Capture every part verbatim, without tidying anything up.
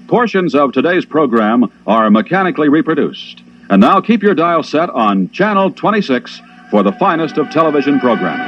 portions of today's program are mechanically reproduced. And now keep your dial set on Channel twenty-six for the finest of television programming.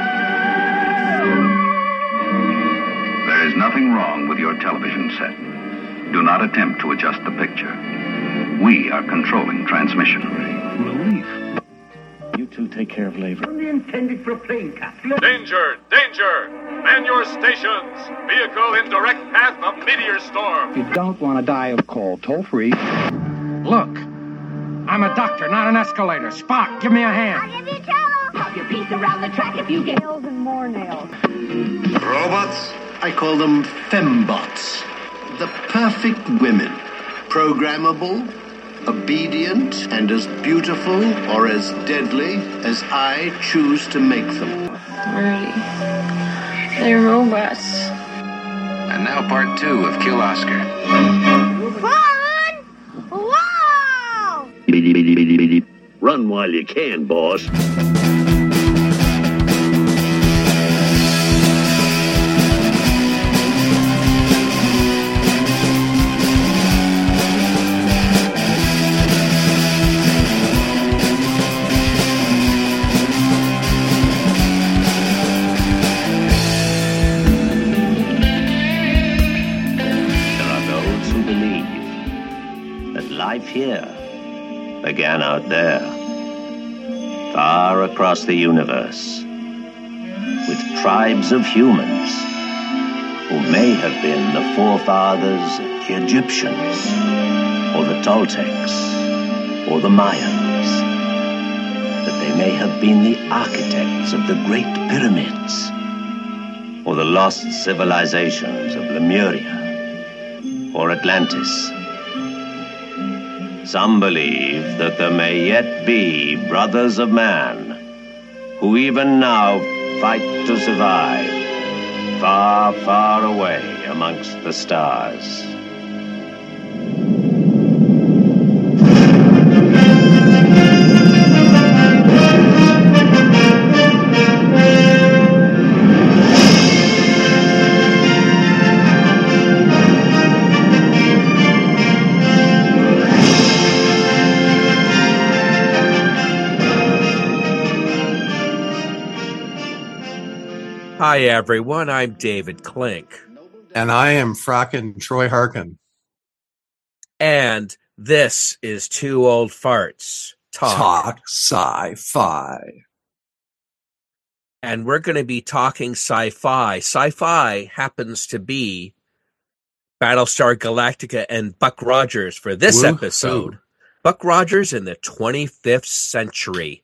There is nothing wrong with your television set. Do not attempt to adjust the picture. We are controlling transmission. Relief. You two take care of labor. Only intended for a plane capsule. Danger! Danger! Man your stations! Vehicle in direct path of meteor storm. If you don't want to die of cold, toll free. Look, I'm a doctor, not an escalator. Spock, give me a hand. I'll give you trouble. Pop your piece around the track if you get Nails and more nails. Robots? I call them fembots. The perfect women. Programmable, obedient, and as beautiful or as deadly as I choose to make them. Rudy, they're robots. And now part two of Kill Oscar. Run! Wow! Run while you can, boss. Life here began out there, far across the universe, with tribes of humans who may have been the forefathers of the Egyptians, or the Toltecs, or the Mayans, that they may have been the architects of the Great Pyramids, or the lost civilizations of Lemuria, or Atlantis. Some believe that there may yet be brothers of man who even now fight to survive far, far away amongst the stars. Hi, everyone. I'm David Klink. And I am frackin' Troy Harkin. And this is Two Old Farts Talk. Talk Sci-Fi. And we're going to be talking sci-fi. Sci-fi happens to be Battlestar Galactica and Buck Rogers for this Woo-hoo. episode. Buck Rogers in the twenty-fifth century.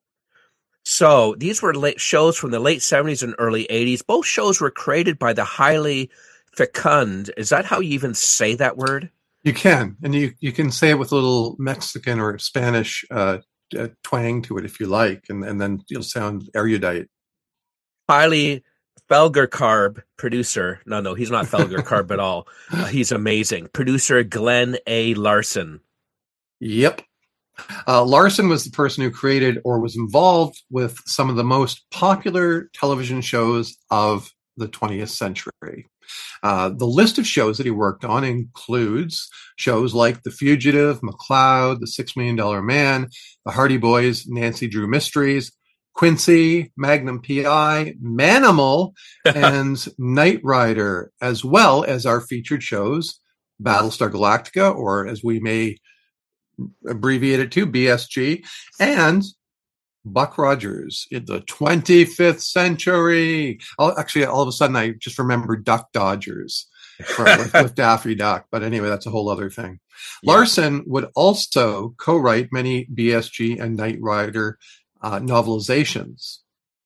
So these were late shows from the late seventies and early eighties. Both shows were created by the highly fecund. Is that how you even say that word? You can. And you, you can say it with a little Mexican or Spanish uh, uh, twang to it if you like. And, and then you'll sound erudite. Highly Felgercarb producer. No, no, he's not Felgercarb at all. Uh, he's amazing. Producer Glenn A. Larson. Yep. Uh, Larson was the person who created or was involved with some of the most popular television shows of the twentieth century. Uh, the list of shows that he worked on includes shows like The Fugitive, McCloud, The Six Million Dollar Man, The Hardy Boys, Nancy Drew Mysteries, Quincy, Magnum P I, Manimal, and Knight Rider, as well as our featured shows, Battlestar Galactica, or as we may abbreviated to B S G, and Buck Rogers in the twenty-fifth century. I'll, actually, all of a sudden, I just remembered Duck Dodgers for, with, with Daffy Duck. But anyway, that's a whole other thing. Yeah. Larson would also co-write many B S G and Knight Rider uh, novelizations.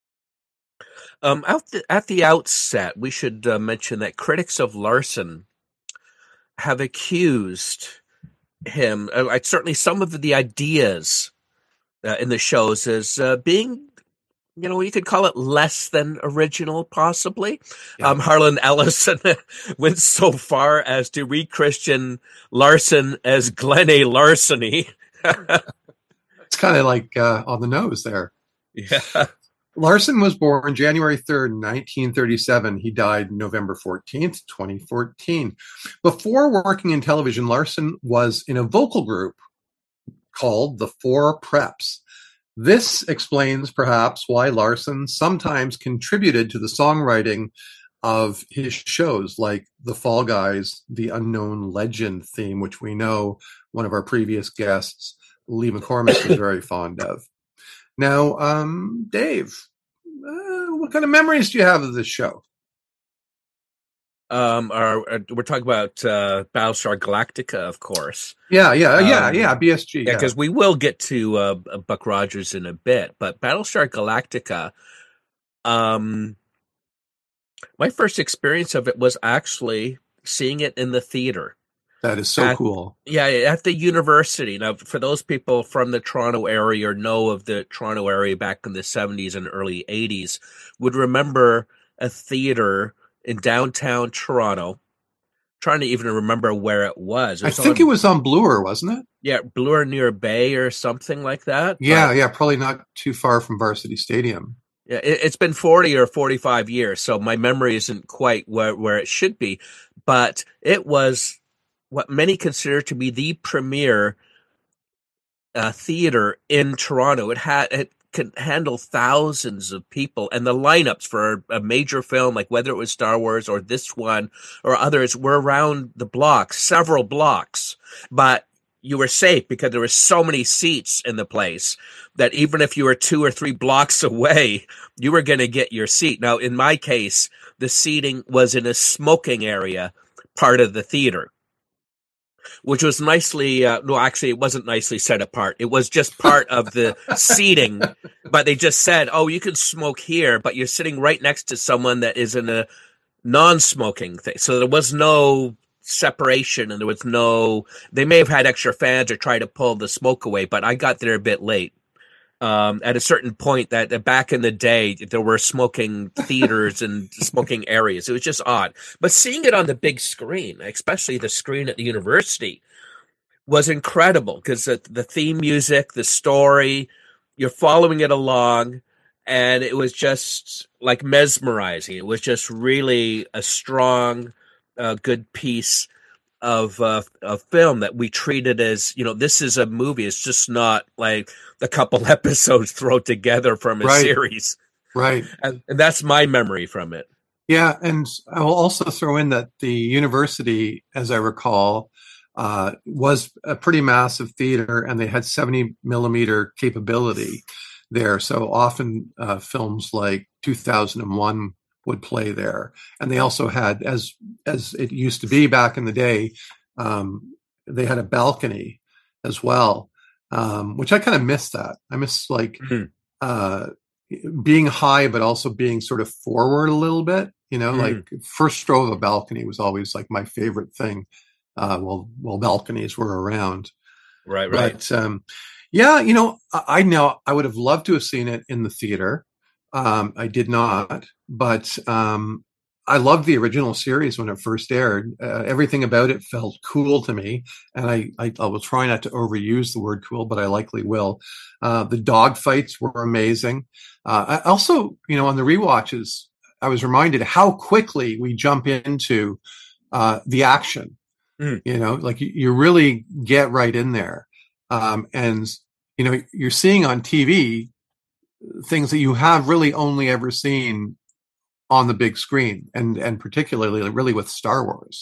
Um, at, the, at the outset, we should uh, mention that critics of Larson have accused him, uh, certainly some of the ideas uh, in the shows as uh, being, you know, you could call it less than original, possibly. Yeah. Um, Harlan Ellison went so far as to re-Christian Larson as Glenn A. Larceny. It's kind of like uh, on the nose there. Yeah. Larson was born January third, nineteen thirty-seven. He died November fourteenth, twenty fourteen. Before working in television, Larson was in a vocal group called the Four Preps. This explains perhaps why Larson sometimes contributed to the songwriting of his shows like The Fall Guys, The Unknown Legend theme, which we know one of our previous guests, Lee McCormick, was very fond of. Now, um, Dave, uh, what kind of memories do you have of this show? Um, our, uh, we're talking about uh, Battlestar Galactica, of course. Yeah, yeah, yeah, um, yeah, B S G. Yeah, because yeah. we will get to uh, Buck Rogers in a bit, but Battlestar Galactica, um, my first experience of it was actually seeing it in the theater. That is so at, cool. Yeah, at the university. Now, for those people from the Toronto area or know of the Toronto area back in the seventies and early eighties, would remember a theater in downtown Toronto. I'm trying to even remember where it was. It was I think on, it was on Bloor, wasn't it? Yeah, Bloor near Bay or something like that. Yeah, but, yeah, probably not too far from Varsity Stadium. Yeah, it, it's been forty or forty-five years, so my memory isn't quite where, where it should be. But it was what many consider to be the premier uh, theater in Toronto. It had it could handle thousands of people, and the lineups for a major film, like whether it was Star Wars or this one or others, were around the block, several blocks. But you were safe because there were so many seats in the place that even if you were two or three blocks away, you were going to get your seat. Now, in my case, the seating was in a smoking area, part of the theater, which was nicely, uh, no, actually, it wasn't nicely set apart. It was just part of the seating, but they just said, oh, you can smoke here, but you're sitting right next to someone that is in a non-smoking thing. So there was no separation, and there was no, they may have had extra fans or tried to pull the smoke away, but I got there a bit late. Um, at a certain point that, that back in the day, there were smoking theaters and smoking areas. It was just odd. But seeing it on the big screen, especially the screen at the university, was incredible because the, the theme music, the story, you're following it along, and it was just like mesmerizing. It was just really a strong, uh, good piece of uh, a film that we treated as, you know, this is a movie. It's just not like a couple episodes thrown together from a right. series. Right. And, and that's my memory from it. Yeah. And I will also throw in that the university, as I recall, uh, was a pretty massive theater, and they had seventy millimeter capability there. So often uh, films like two thousand one would play there. And they also had, as as it used to be back in the day, um, they had a balcony as well, um, which I kind of miss that. I miss like mm-hmm. uh, being high, but also being sort of forward a little bit. You know, mm-hmm. like first row of a balcony was always like my favorite thing. Uh, well, well, balconies were around. Right, right. But um, yeah, you know, I, I know I would have loved to have seen it in the theater. Um, I did not, but um, I loved the original series when it first aired. Uh, everything about it felt cool to me, and I, I, I will try not to overuse the word cool, but I likely will. Uh, the dog fights were amazing. Uh, I also, you know, on the rewatches, I was reminded how quickly we jump into uh, the action. Mm. You know, like you, you really get right in there, um, and you know, you're seeing on T V things that you have really only ever seen on the big screen, and and particularly really with Star Wars.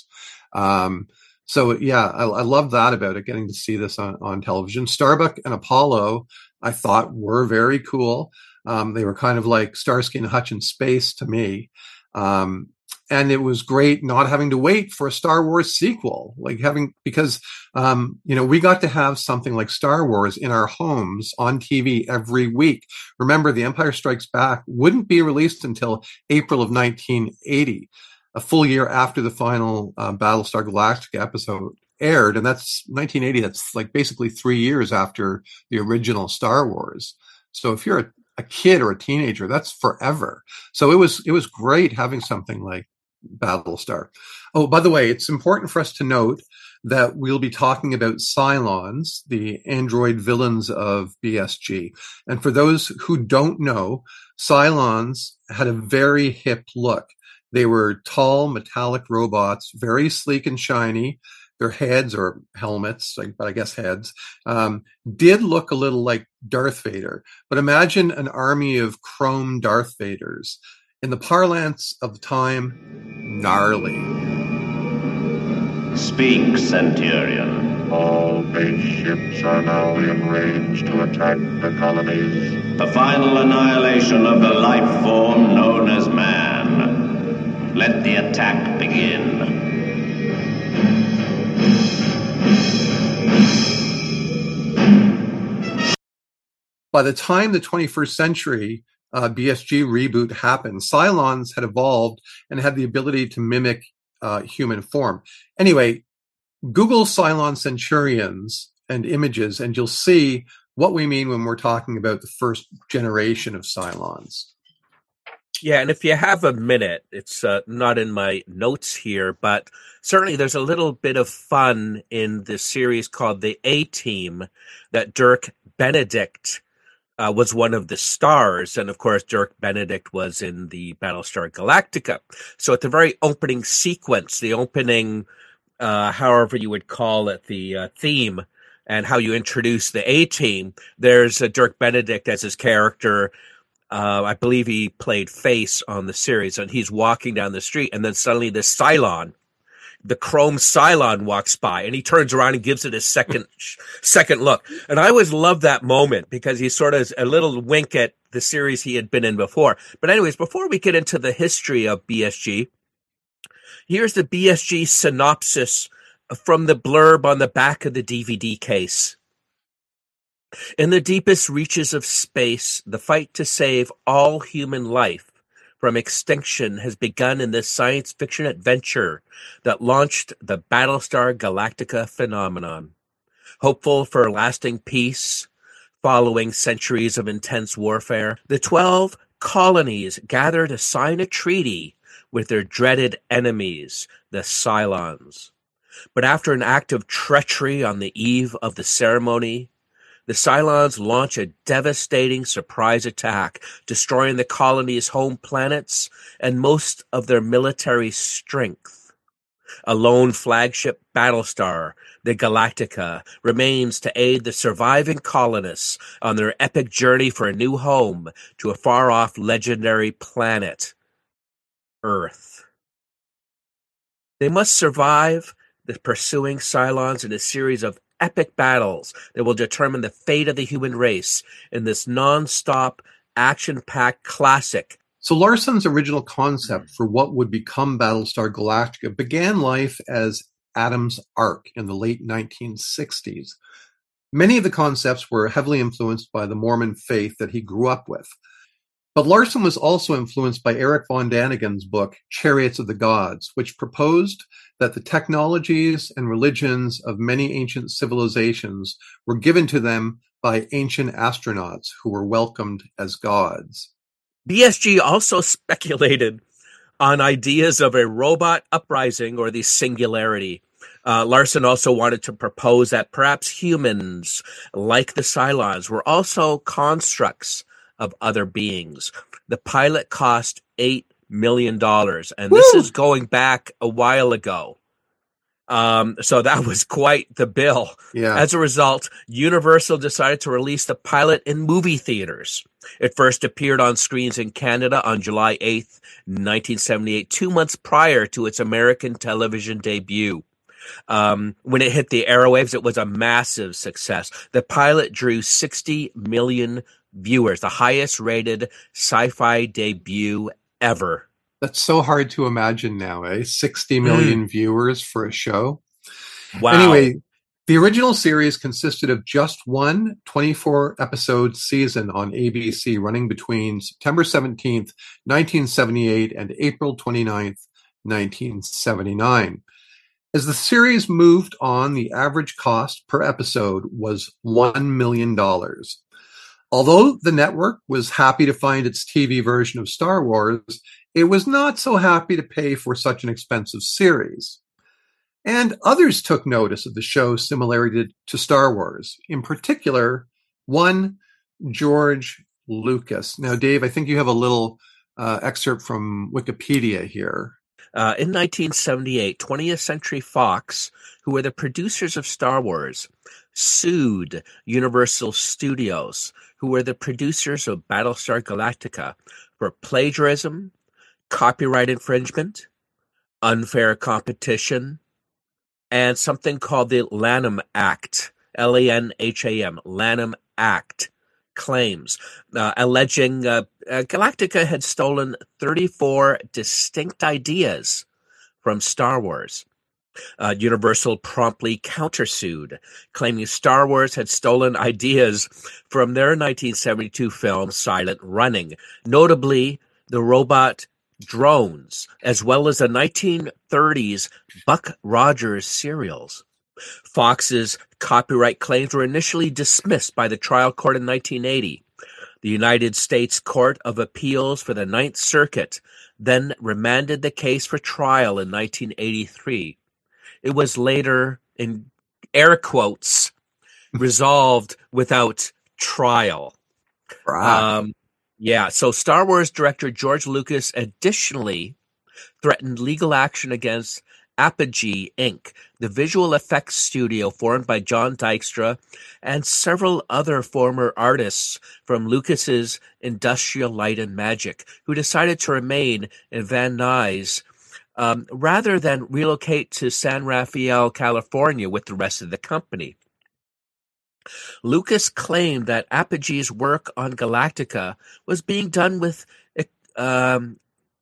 Um, so yeah, I, I love that about it, getting to see this on, on television. Starbuck and Apollo, I thought, were very cool. Um, they were kind of like Starsky and Hutch in space to me. Um, and it was great not having to wait for a Star Wars sequel, like having, because, um, you know, we got to have something like Star Wars in our homes on T V every week. Remember, The Empire Strikes Back wouldn't be released until April of nineteen eighty, a full year after the final uh, Battlestar Galactica episode aired. And that's nineteen eighty. That's like basically three years after the original Star Wars. So if you're a, a kid or a teenager, that's forever. So it was, it was great having something like Battlestar. Oh, by the way, it's important for us to note that we'll be talking about Cylons, the android villains of B S G. And for those who don't know, Cylons had a very hip look. They were tall, metallic robots, very sleek and shiny. Their heads, or helmets, but I guess heads, um, did look a little like Darth Vader. But imagine an army of chrome Darth Vaders. In the parlance of the time, gnarly. Speak, Centurion. All base ships are now in range to attack the colonies. The final annihilation of the life form known as man. Let the attack begin. By the time the twenty-first century uh, B S G reboot happened, Cylons had evolved and had the ability to mimic uh, human form. Anyway, Google Cylon Centurions and images, and you'll see what we mean when we're talking about the first generation of Cylons. Yeah, and if you have a minute, it's uh, not in my notes here, but certainly there's a little bit of fun in this series called The A-Team that Dirk Benedict uh, was one of the stars. And of course, Dirk Benedict was in the Battlestar Galactica. So at the very opening sequence, the opening, uh, however you would call it, the uh, theme, and how you introduce the A-Team, there's uh, Dirk Benedict as his character. Uh, I believe he played Face on the series, and he's walking down the street, and then suddenly this Cylon, the chrome Cylon, walks by, and he turns around and gives it a second second look. And I always love that moment because he sort of is a little wink at the series he had been in before. But anyways, before we get into the history of B S G, here's the B S G synopsis from the blurb on the back of the D V D case. In the deepest reaches of space, the fight to save all human life from extinction has begun in this science fiction adventure that launched the Battlestar Galactica phenomenon. Hopeful for lasting peace following centuries of intense warfare, the twelve colonies gather to sign a treaty with their dreaded enemies, the Cylons. But after an act of treachery on the eve of the ceremony, the Cylons launch a devastating surprise attack, destroying the colony's home planets and most of their military strength. A lone flagship battlestar, the Galactica, remains to aid the surviving colonists on their epic journey for a new home to a far-off legendary planet, Earth. They must survive the pursuing Cylons in a series of epic battles that will determine the fate of the human race in this non-stop, action-packed classic. So Larson's original concept for what would become Battlestar Galactica began life as Adam's Ark in the late nineteen sixties. Many of the concepts were heavily influenced by the Mormon faith that he grew up with. But Larson was also influenced by Eric von Daniken's book, Chariots of the Gods, which proposed that the technologies and religions of many ancient civilizations were given to them by ancient astronauts who were welcomed as gods. B S G also speculated on ideas of a robot uprising or the singularity. Uh, Larson also wanted to propose that perhaps humans, like the Cylons, were also constructs of other beings. The pilot cost eight million dollars, and Woo! This is going back a while ago. Um, so that was quite the bill. Yeah. As a result, Universal decided to release the pilot in movie theaters. It first appeared on screens in Canada on July eighth, nineteen seventy-eight, two months prior to its American television debut. Um, when it hit the airwaves, it was a massive success. The pilot drew sixty million viewers, the highest rated sci-fi debut ever. That's so hard to imagine now, eh? sixty million mm. viewers for a show. Wow. Anyway, the original series consisted of just one twenty-four episode season on A B C running between September seventeenth, nineteen seventy-eight and April twenty-ninth, nineteen seventy-nine. As the series moved on, the average cost per episode was one million dollars. Although the network was happy to find its T V version of Star Wars, it was not so happy to pay for such an expensive series. And others took notice of the show's similarity to Star Wars. In particular, one George Lucas. Now, Dave, I think you have a little uh, excerpt from Wikipedia here. Uh, in nineteen seventy-eight, twentieth Century Fox, who were the producers of Star Wars, sued Universal Studios, who were the producers of Battlestar Galactica, for plagiarism, copyright infringement, unfair competition, and something called the Lanham Act, L A N H A M, Lanham Act claims, uh, alleging uh, uh, Galactica had stolen thirty-four distinct ideas from Star Wars. Uh, Universal promptly countersued, claiming Star Wars had stolen ideas from their nineteen seventy-two film Silent Running, notably the robot drones, as well as the nineteen thirties Buck Rogers serials. Fox's copyright claims were initially dismissed by the trial court in nineteen eighty. The United States Court of Appeals for the Ninth Circuit then remanded the case for trial in nineteen eighty-three. It was later, in air quotes, resolved without trial. Right. Um, yeah, so Star Wars director George Lucas additionally threatened legal action against Apogee Incorporated, the visual effects studio formed by John Dykstra and several other former artists from Lucas's Industrial Light and Magic, who decided to remain in Van Nuys um, rather than relocate to San Rafael, California with the rest of the company. Lucas claimed that Apogee's work on Galactica was being done with um,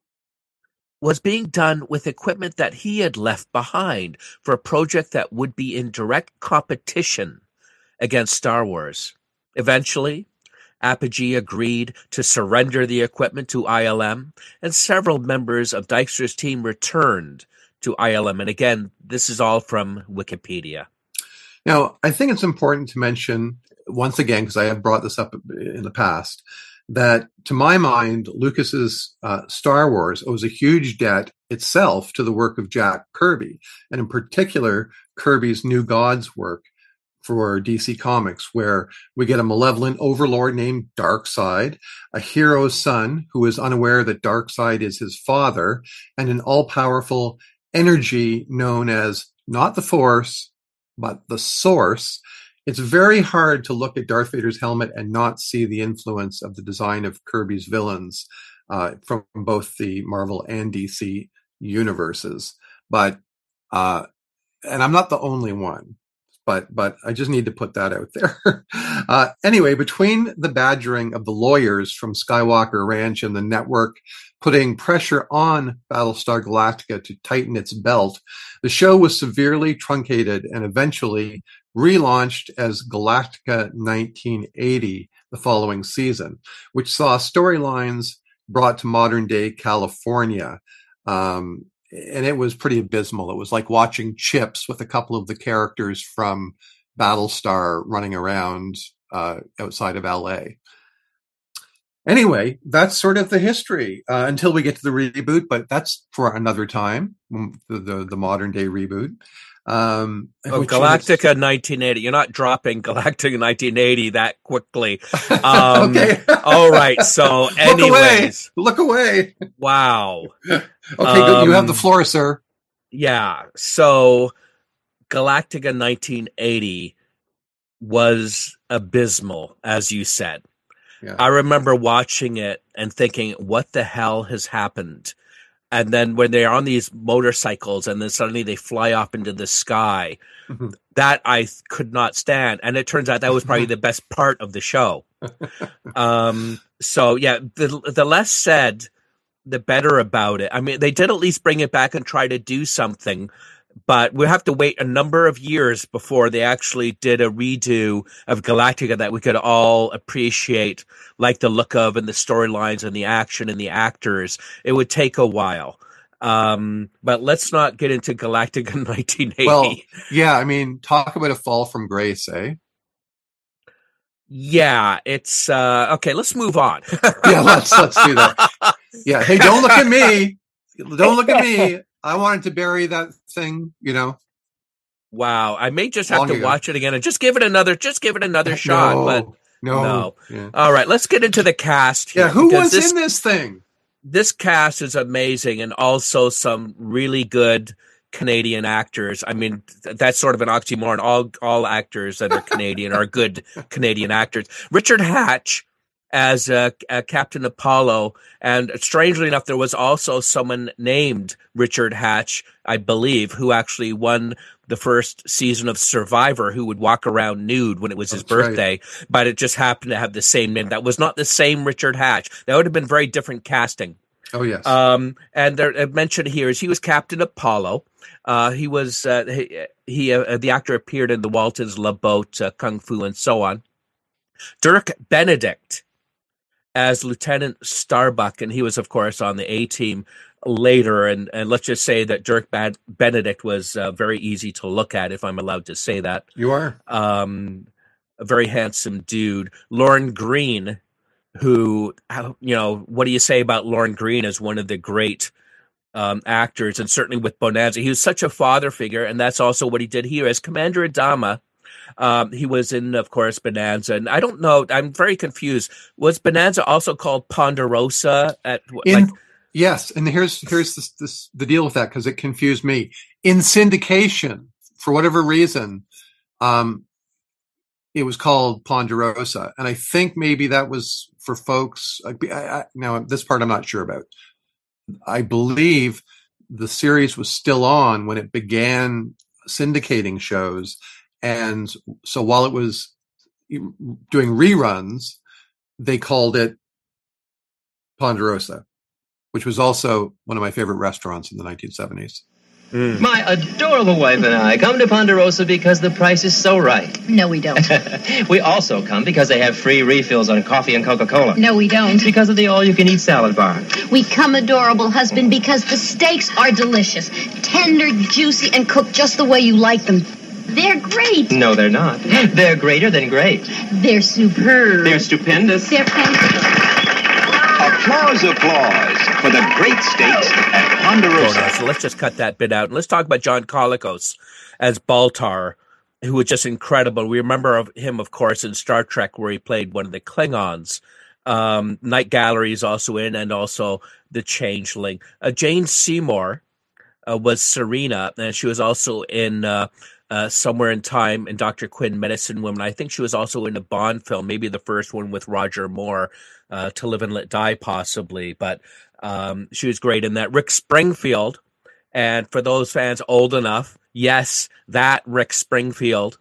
was being done with equipment that he had left behind for a project that would be in direct competition against Star Wars. Eventually, Apogee agreed to surrender the equipment to I L M, and several members of Dykstra's team returned to I L M. And again, this is all from Wikipedia. Now, I think it's important to mention, once again, because I have brought this up in the past, that to my mind, Lucas's uh, Star Wars owes a huge debt itself to the work of Jack Kirby, and in particular, Kirby's New Gods work for D C Comics, where we get a malevolent overlord named Darkseid, a hero's son who is unaware that Darkseid is his father, and an all-powerful energy known as not the Force, but the Source. It's very hard to look at Darth Vader's helmet and not see the influence of the design of Kirby's villains uh, from both the Marvel and D C universes. But, uh, and I'm not the only one, but, but I just need to put that out there. uh, anyway, between the badgering of the lawyers from Skywalker Ranch and the network putting pressure on Battlestar Galactica to tighten its belt, the show was severely truncated and eventually relaunched as Galactica nineteen eighty the following season, which saw storylines brought to modern-day California. Um, and it was pretty abysmal. It was like watching Chips with a couple of the characters from Battlestar running around uh, outside of L A. Anyway, that's sort of the history uh, until we get to the reboot, but that's for another time, the, the, the modern-day reboot. Um, oh, Galactica is... nineteen eighty. You're not dropping Galactica nineteen eighty that quickly. Um, okay. All right. So, anyways, look away. Look away. Wow. Okay, um, good. You have the floor, sir. Yeah. So, Galactica nineteen eighty was abysmal, as you said. Yeah. I remember watching it and thinking, "What the hell has happened?" And then when they're on these motorcycles and then suddenly they fly off into the sky, mm-hmm. that I could not stand. And it turns out that was probably the best part of the show. um, so, yeah, the, the less said, the better about it. I mean, they did at least bring it back and try to do something, but we have to wait a number of years before they actually did a redo of Galactica that we could all appreciate, like the look of and the storylines and the action and the actors. It would take a while. Um, but let's not get into Galactica nineteen eighty. Well, yeah, I mean, talk about a fall from grace, eh? Yeah, it's uh, okay. Let's move on. yeah, let's let's do that. Yeah, hey, don't look at me. Don't look at me. I wanted to bury that thing, you know. Wow, I may just have Long to ago. watch it again and just give it another, just give it another shot. No, but no. no. Yeah. All right, let's get into the cast here. Yeah, who because was this, in this thing? This cast is amazing, and also some really good Canadian actors. I mean, th- that's sort of an oxymoron. All all actors that are Canadian are good Canadian actors. Richard Hatch as uh, uh, Captain Apollo, and strangely enough, there was also someone named Richard Hatch, I believe, who actually won the first season of Survivor, who would walk around nude when it was his That's right. birthday, but it just happened to have the same name. That was not the same Richard Hatch. That would have been very different casting. Oh, yes. Um, and there, uh, mentioned here is he was Captain Apollo. Uh, he was uh, he, he uh, the actor appeared in the Waltons, Love Boat, uh, Kung Fu, and so on. Dirk Benedict as Lieutenant Starbuck, and he was, of course, on the A team later. And, and let's just say that Dirk Bad- Benedict was uh, very easy to look at, if I'm allowed to say that. You are. Um, a very handsome dude. Lorne Green, who, you know, what do you say about Lorne Green as one of the great um, actors, and certainly with Bonanza. He was such a father figure, and that's also what he did here as Commander Adama. Um, he was in, of course, Bonanza, and I don't know. I'm very confused. Was Bonanza also called Ponderosa? At In, like, yes, and here's here's this, this the deal with that, because it confused me. In syndication, for whatever reason, um, it was called Ponderosa, and I think maybe that was for folks. I, I, now, this part I'm not sure about. I believe the series was still on when it began syndicating shows. And so while it was doing reruns, they called it Ponderosa, which was also one of my favorite restaurants in the nineteen seventies. Mm. My adorable wife and I come to Ponderosa because the price is so right. No, we don't. We also come because they have free refills on coffee and Coca-Cola. No, we don't. Because of the all-you-can-eat salad bar. We come, adorable husband, because the steaks are delicious, tender, juicy, and cooked just the way you like them. They're great. No, they're not. They're greater than great. They're superb. They're stupendous. They're fantastic. Applause, applause for the great steaks at Ponderosa. So let's just cut that bit out. And let's talk about John Colicos as Baltar, who was just incredible. We remember of him, of course, in Star Trek, where he played one of the Klingons. Um, Night Gallery is also in, and also The Changeling. Uh, Jane Seymour uh, was Serena, and she was also in uh, uh, Somewhere in Time and Doctor Quinn, Medicine Woman. I think she was also in a Bond film, maybe the first one with Roger Moore, uh, To Live and Let Die, possibly. But um, she was great in that. Rick Springfield, and for those fans old enough, yes, that Rick Springfield,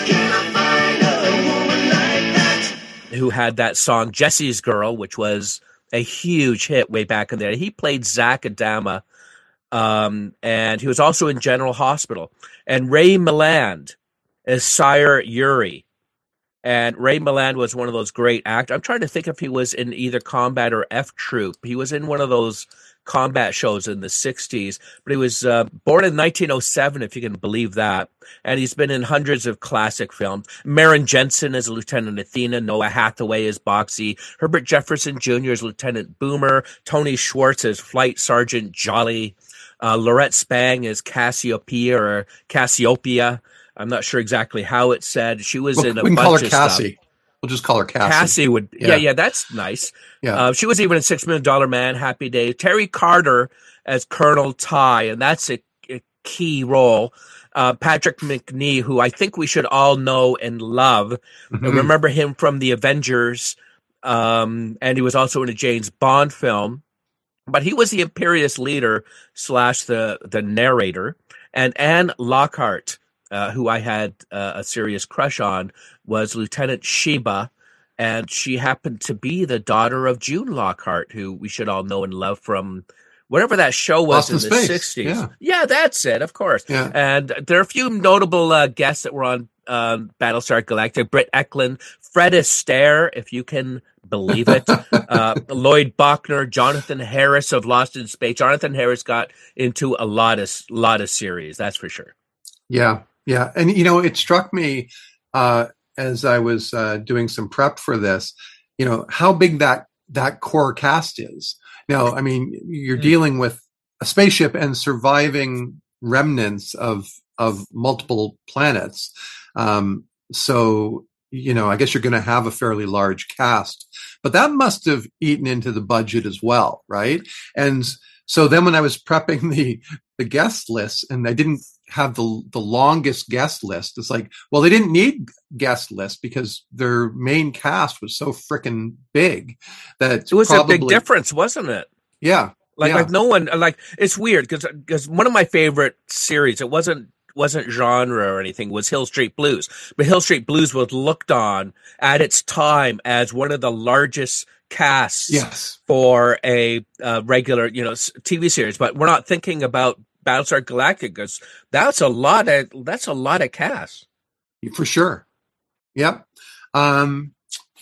who had that song Jesse's Girl, which was a huge hit way back in there. He played Zach Adama, um, and he was also in General Hospital. And Ray Milland is Sire Yuri. And Ray Milland was one of those great actors. I'm trying to think if he was in either Combat or F Troop. He was in one of those combat shows in the sixties, but he was uh, born in nineteen oh seven, if you can believe that. And he's been in hundreds of classic films. Maren Jensen as Lieutenant Athena, Noah Hathaway as Boxy, Herbert Jefferson Junior as Lieutenant Boomer, Tony Schwartz as Flight Sergeant Jolly, uh, Lorette Spang as Cassiopeia or Cassiopeia. I'm not sure exactly how it's said. She was Well, in a we can bunch call her of Cassie. stuff. We'll just call her Cassie. Cassie would, yeah, yeah, yeah that's nice. Yeah. Uh, she was even in Six Million Dollar Man, Happy Days. Terry Carter as Colonel Ty, and that's a, a key role. Uh, Patrick McNee, who I think we should all know and love. Mm-hmm. And remember him from The Avengers, um, and he was also in a James Bond film. But he was the Imperious leader slash the, the narrator. And Anne Lockhart, Uh, who I had uh, a serious crush on, was Lieutenant Sheba, and she happened to be the daughter of June Lockhart, who we should all know and love from whatever that show was Lost in in the Space. sixties. Yeah. yeah, that's it, of course. Yeah. And there are a few notable uh, guests that were on um, Battlestar Galactica. Britt Eklund, Fred Astaire, if you can believe it, uh, Lloyd Bachner, Jonathan Harris of Lost in Space. Jonathan Harris got into a lot of, lot of series, that's for sure. Yeah. Yeah. And, you know, it struck me uh, as I was uh, doing some prep for this, you know, how big that, that core cast is. Now, I mean, you're mm. dealing with a spaceship and surviving remnants of, of multiple planets. Um, so, you know, I guess you're going to have a fairly large cast, but that must have eaten into the budget as well, right? And so then when I was prepping the the guest list, and I didn't have the the longest guest list, it's like, well, they didn't need guest list because their main cast was so freaking big that it was probably, a big difference, wasn't it? Yeah. Like, yeah. like no one, like, it's weird because because one of my favorite series, it wasn't wasn't genre or anything, was Hill Street Blues. But Hill Street Blues was looked on at its time as one of the largest casts yes. for a uh, regular, you know, T V series. But we're not thinking about Battlestar Galactica because that's a lot of that's a lot of cast. For sure. Yep. Um,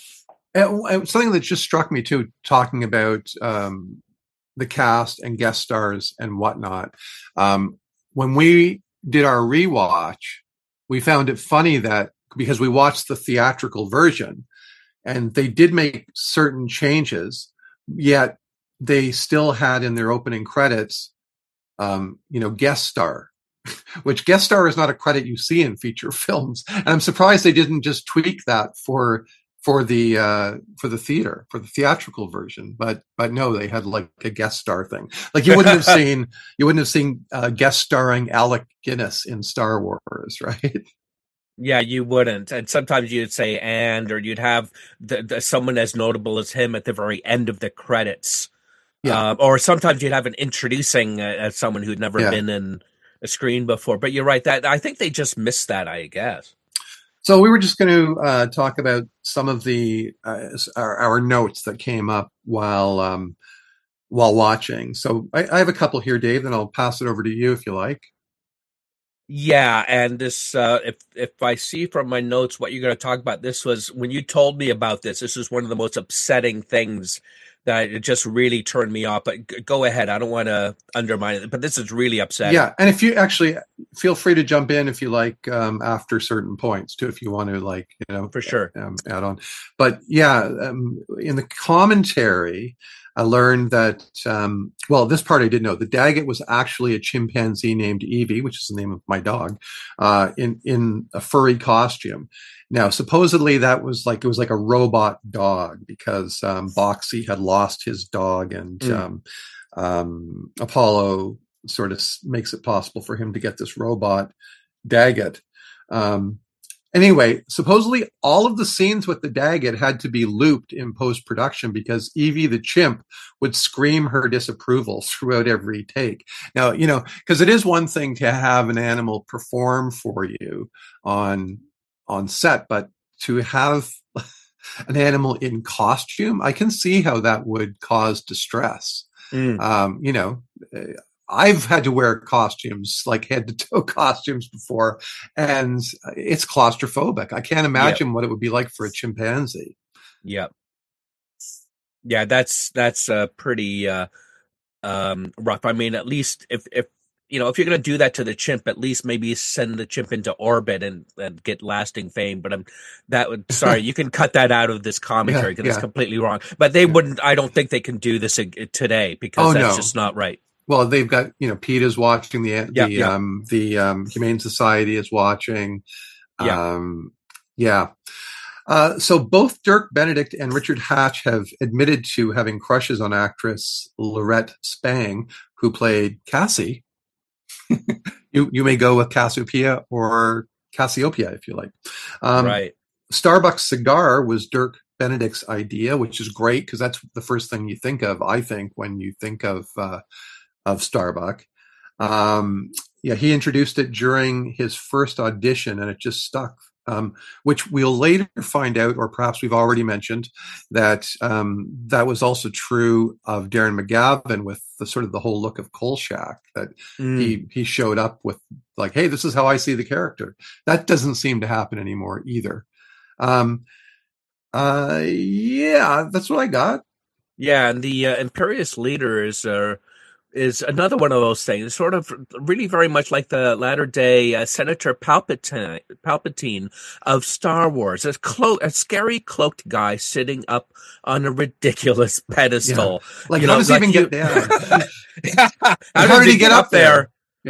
and something that just struck me too, talking about um, the cast and guest stars and whatnot. Um, when we did our rewatch, we found it funny that because we watched the theatrical version and they did make certain changes, yet they still had in their opening credits, um, you know, guest star, which guest star is not a credit you see in feature films. And I'm surprised they didn't just tweak that for for the uh, for the theater, for the theatrical version. But but no, they had like a guest star thing. Like you wouldn't have seen you wouldn't have seen uh, guest starring Alec Guinness in Star Wars, right? Yeah, you wouldn't. And sometimes you'd say and, or you'd have the, the, someone as notable as him at the very end of the credits. Yeah. Uh, or sometimes you'd have an introducing uh, someone who'd never yeah. been in a screen before. But you're right. That I think they just missed that, I guess. So we were just going to uh, talk about some of the uh, our, our notes that came up while um, while watching. So I, I have a couple here, Dave, and I'll pass it over to you if you like. Yeah, and this, uh, if if I see from my notes what you're going to talk about, this was when you told me about this. This was one of the most upsetting things that it just really turned me off. But g- go ahead, I don't want to undermine it, but this is really upsetting. Yeah, and if you actually feel free to jump in if you like um, after certain points too, if you want to, like you know, for sure, um, add on. But yeah, um, in the commentary, I learned that, um, well, this part I didn't know. The Daggett was actually a chimpanzee named Evie, which is the name of my dog, uh, in, in a furry costume. Now, supposedly that was like, it was like a robot dog because, um, Boxy had lost his dog and, mm. um, um, Apollo sort of makes it possible for him to get this robot Daggett. Um, Anyway, supposedly all of the scenes with the Daggett had to be looped in post-production because Evie the chimp would scream her disapproval throughout every take. Now, you know, because it is one thing to have an animal perform for you on on set, but to have an animal in costume, I can see how that would cause distress. Mm. Um, you know, I've had to wear costumes, like head to toe costumes before, and it's claustrophobic. I can't imagine yep. what it would be like for a chimpanzee. Yep. Yeah, that's that's uh, pretty uh, um, rough. I mean, at least if, if you know, if you're going to do that to the chimp, at least maybe send the chimp into orbit and, and get lasting fame. But I'm that would sorry, you can cut that out of this commentary because yeah, yeah. it's completely wrong. But they yeah. wouldn't. I don't think they can do this today because oh, that's no. just not right. Well, they've got, you know, PETA's watching, the the yeah, yeah. um the um Humane Society is watching. Yeah. Um yeah. Uh so both Dirk Benedict and Richard Hatch have admitted to having crushes on actress Lorette Spang, who played Cassie. you you may go with Cassiopeia or Cassiopeia if you like. Um right. Starbucks cigar was Dirk Benedict's idea, which is great because that's the first thing you think of, I think, when you think of uh of Starbuck. Um, yeah, he introduced it during his first audition and it just stuck, um, which we'll later find out, or perhaps we've already mentioned, that um, that was also true of Darren McGavin with the sort of the whole look of Kolchak, that mm. he, he showed up with like, hey, this is how I see the character. That doesn't seem to happen anymore either. Um, uh, yeah, that's what I got. Yeah, and the uh, Imperious Leader is uh, is another one of those things, sort of really very much like the latter-day uh, Senator Palpatine, Palpatine of Star Wars, a, clo- a scary cloaked guy sitting up on a ridiculous pedestal. Yeah. Like, you how know, does like he even you, get down? yeah. How, how does did he get, get up there? there? Yeah.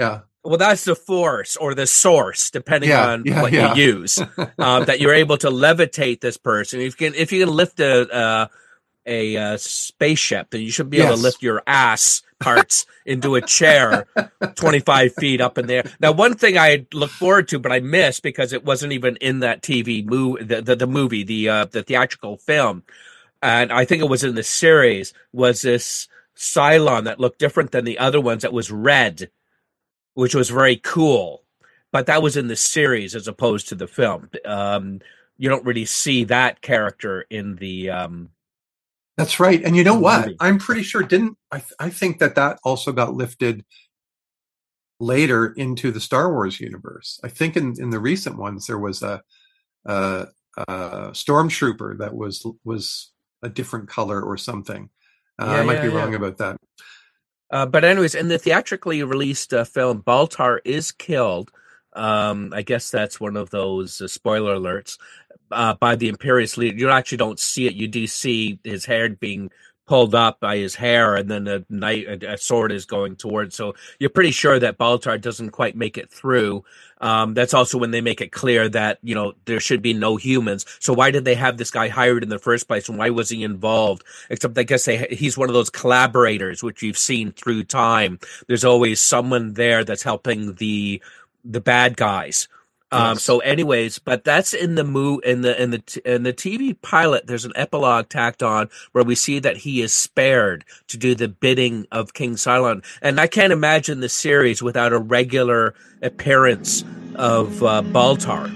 Well, that's the force or the source, depending Yeah, on yeah, what yeah. you use. uh, that you're able to levitate this person. If you can, if you can lift a uh, a uh, spaceship, then you should be able Yes. to lift your ass parts into a chair twenty-five feet up in there. Now, one thing I look forward to, but I missed because it wasn't even in that T V movie, the the, the movie, the uh, the theatrical film, and I think it was in the series. Was this Cylon that looked different than the other ones? That was red, which was very cool, but that was in the series as opposed to the film. Um, you don't really see that character in the. Um, That's right. And you know what? movie. I'm pretty sure didn't I? Th- I think that that also got lifted later into the Star Wars universe. I think in, in the recent ones there was a, a, a stormtrooper that was was a different color or something. Uh, Yeah, I might yeah, be yeah. wrong about that. Uh, but anyways, in the theatrically released uh, film, Baltar is killed. Um, I guess that's one of those uh, spoiler alerts uh, by the Imperious leader. You actually don't see it. You do see his hair being pulled up by his hair, and then a knife, a, a sword is going towards. So you're pretty sure that Baltar doesn't quite make it through. Um, that's also when they make it clear that, you know, there should be no humans. So why did they have this guy hired in the first place, and why was he involved? Except I guess they, he's one of those collaborators, which you've seen through time. There's always someone there that's helping the the bad guys. Um, Yes. so anyways, but that's in the mo- in the in the t- in the T V pilot. There's an epilogue tacked on where we see that he is spared to do the bidding of King Cylon, and I can't imagine the series without a regular appearance of uh, Baltar.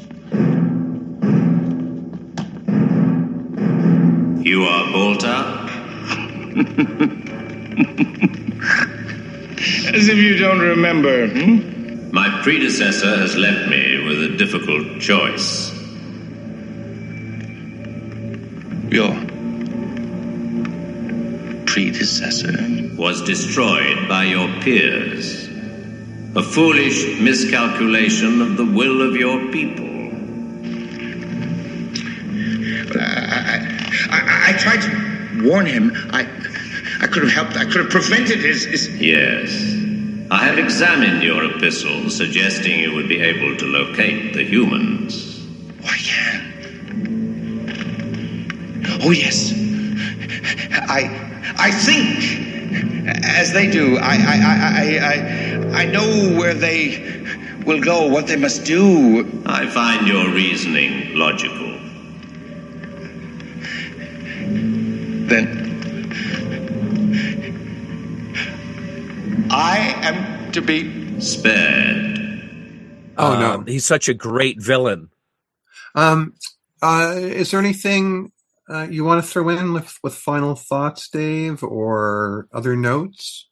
You are Baltar? As if you don't remember, hmm? My predecessor has left me with a difficult choice. Your predecessor was destroyed by your peers. A foolish miscalculation of the will of your people. But I, I, I, I tried to warn him. I, I could have helped. I could have prevented his, his... Yes. I have examined your epistle, suggesting you would be able to locate the humans. Why, yeah. Oh, yes. I, I think as they do. I, I, I, I, I know where they will go, what they must do. I find your reasoning logical. Then I am to be spared. Oh, no. Um, he's such a great villain. Um, uh, is there anything uh, you want to throw in with, with final thoughts, Dave, or other notes?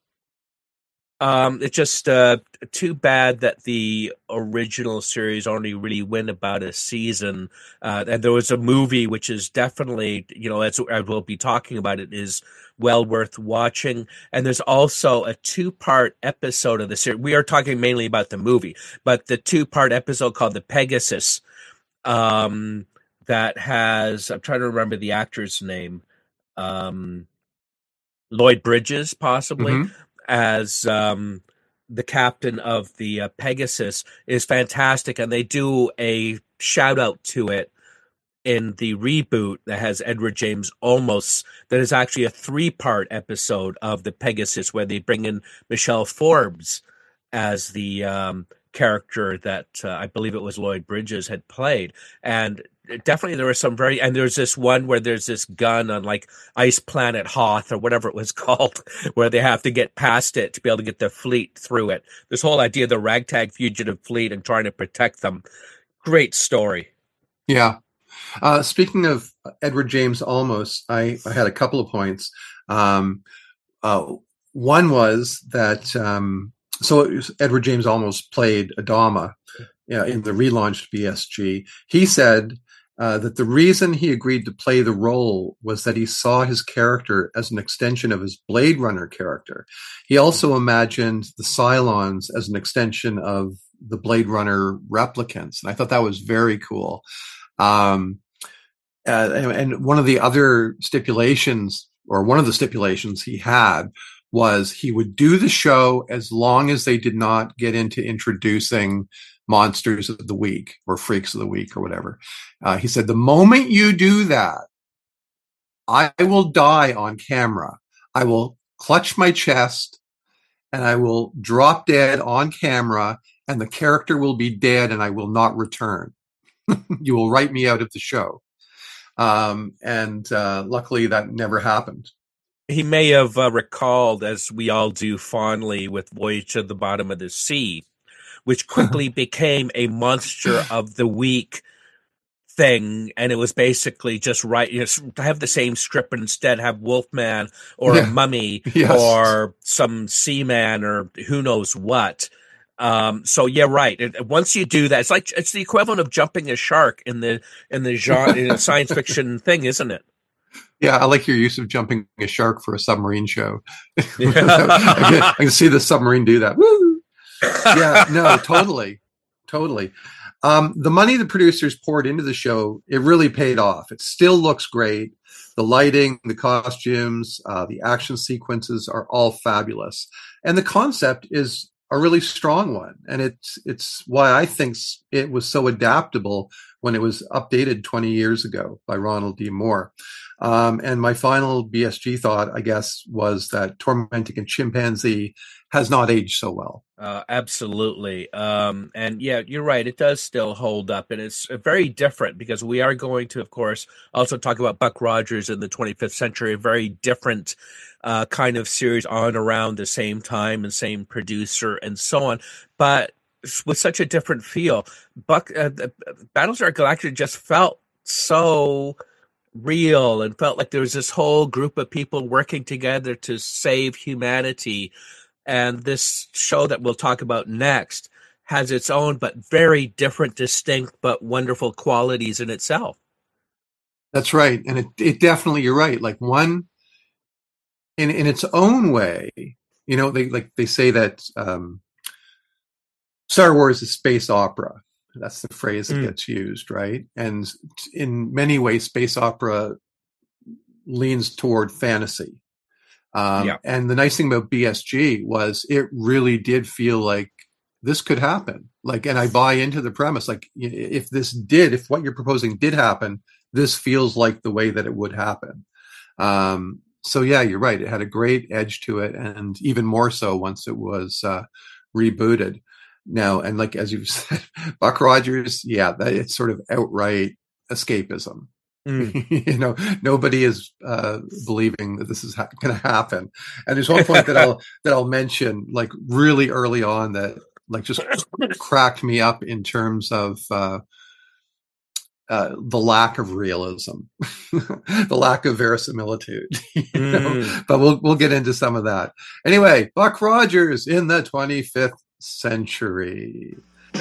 Um, it's just uh, too bad that the original series only really went about a season. Uh, and there was a movie which is definitely, you know, as I will be talking about, it is well worth watching. And there's also a two-part episode of the series. We are talking mainly about the movie, but the two-part episode called The Pegasus, um, that has, I'm trying to remember the actor's name, um, Lloyd Bridges, possibly. Mm-hmm. As um, the captain of the uh, Pegasus, is fantastic, and they do a shout out to it in the reboot that has Edward James Olmos. That is actually a three part episode of the Pegasus where they bring in Michelle Forbes as the um, character that uh, I believe it was Lloyd Bridges had played, and definitely there was some very, and there's this one where there's this gun on like Ice Planet Hoth or whatever it was called, where they have to get past it to be able to get the fleet through it. This whole idea of the ragtag fugitive fleet and trying to protect them. Great story. Yeah. Uh, speaking of Edward James Olmos, I, I had a couple of points. Um, uh, one was that, um, so it was Edward James Olmos played Adama yeah, in the relaunched B S G. He said uh, that the reason he agreed to play the role was that he saw his character as an extension of his Blade Runner character. He also imagined the Cylons as an extension of the Blade Runner replicants. And I thought that was very cool. Um, uh, and, and one of the other stipulations, or one of the stipulations he had, was he would do the show as long as they did not get into introducing monsters of the week or freaks of the week or whatever. Uh, he said, the moment you do that, I will die on camera. I will clutch my chest and I will drop dead on camera, and the character will be dead and I will not return. You will write me out of the show. Um, and uh, luckily that never happened. He may have uh, recalled, as we all do fondly, with Voyage to the Bottom of the Sea, which quickly became a monster of the week thing, and it was basically just right, you know, to have the same script, but instead have Wolfman or yeah. a mummy yes. or some seaman or who knows what. Um, so yeah, right. It, once you do that, it's like it's the equivalent of jumping a shark in the in the genre in a science fiction thing, isn't it? Yeah, I like your use of jumping a shark for a submarine show. Yeah. I, can, I can see the submarine do that. Woo! Yeah, no, totally, totally. Um, the money the producers poured into the show, it really paid off. It still looks great. The lighting, the costumes, uh, the action sequences are all fabulous. And the concept is a really strong one. And it's it's why I think it was so adaptable when it was updated twenty years ago by Ronald D. Moore. Um, and my final B S G thought, I guess, was that Tormenting a Chimpanzee has not aged so well. Uh, absolutely. Um, and yeah, you're right. It does still hold up. And it's very different because we are going to, of course, also talk about Buck Rogers in the twenty-fifth century, a very different uh, kind of series on around the same time and same producer and so on. But with such a different feel, Buck, uh, Battlestar Galactica just felt so real and felt like there was this whole group of people working together to save humanity. And this show that we'll talk about next has its own but very different, distinct, but wonderful qualities in itself. That's right. And it, it definitely, you're right. Like one, in, in its own way, you know, they like they say that um, Star Wars is space opera. That's the phrase that mm. gets used, right? And in many ways, space opera leans toward fantasy. Um, yeah. And the nice thing about B S G was it really did feel like this could happen. Like, and I buy into the premise. Like, if this did, if what you're proposing did happen, this feels like the way that it would happen. Um, so yeah, you're right. It had a great edge to it, and even more so once it was uh, rebooted. Now, and like as you said, Buck Rogers, yeah, that it's sort of outright escapism. Mm. You know, nobody is uh, believing that this is ha- going to happen. And there's one point that I'll that I'll mention, like really early on, that like just cracked me up in terms of uh, uh, the lack of realism, the lack of verisimilitude. You mm. know? But we'll we'll get into some of that. Anyway, Buck Rogers in the twenty-fifth century.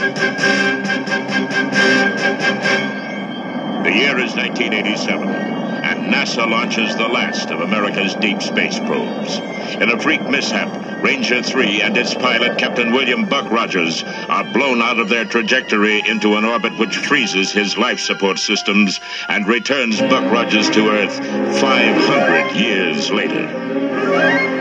The year is nineteen eighty-seven, and NASA launches the last of America's deep space probes. In a freak mishap, Ranger three and its pilot, Captain William Buck Rogers, are blown out of their trajectory into an orbit which freezes his life support systems and returns Buck Rogers to Earth five hundred years later.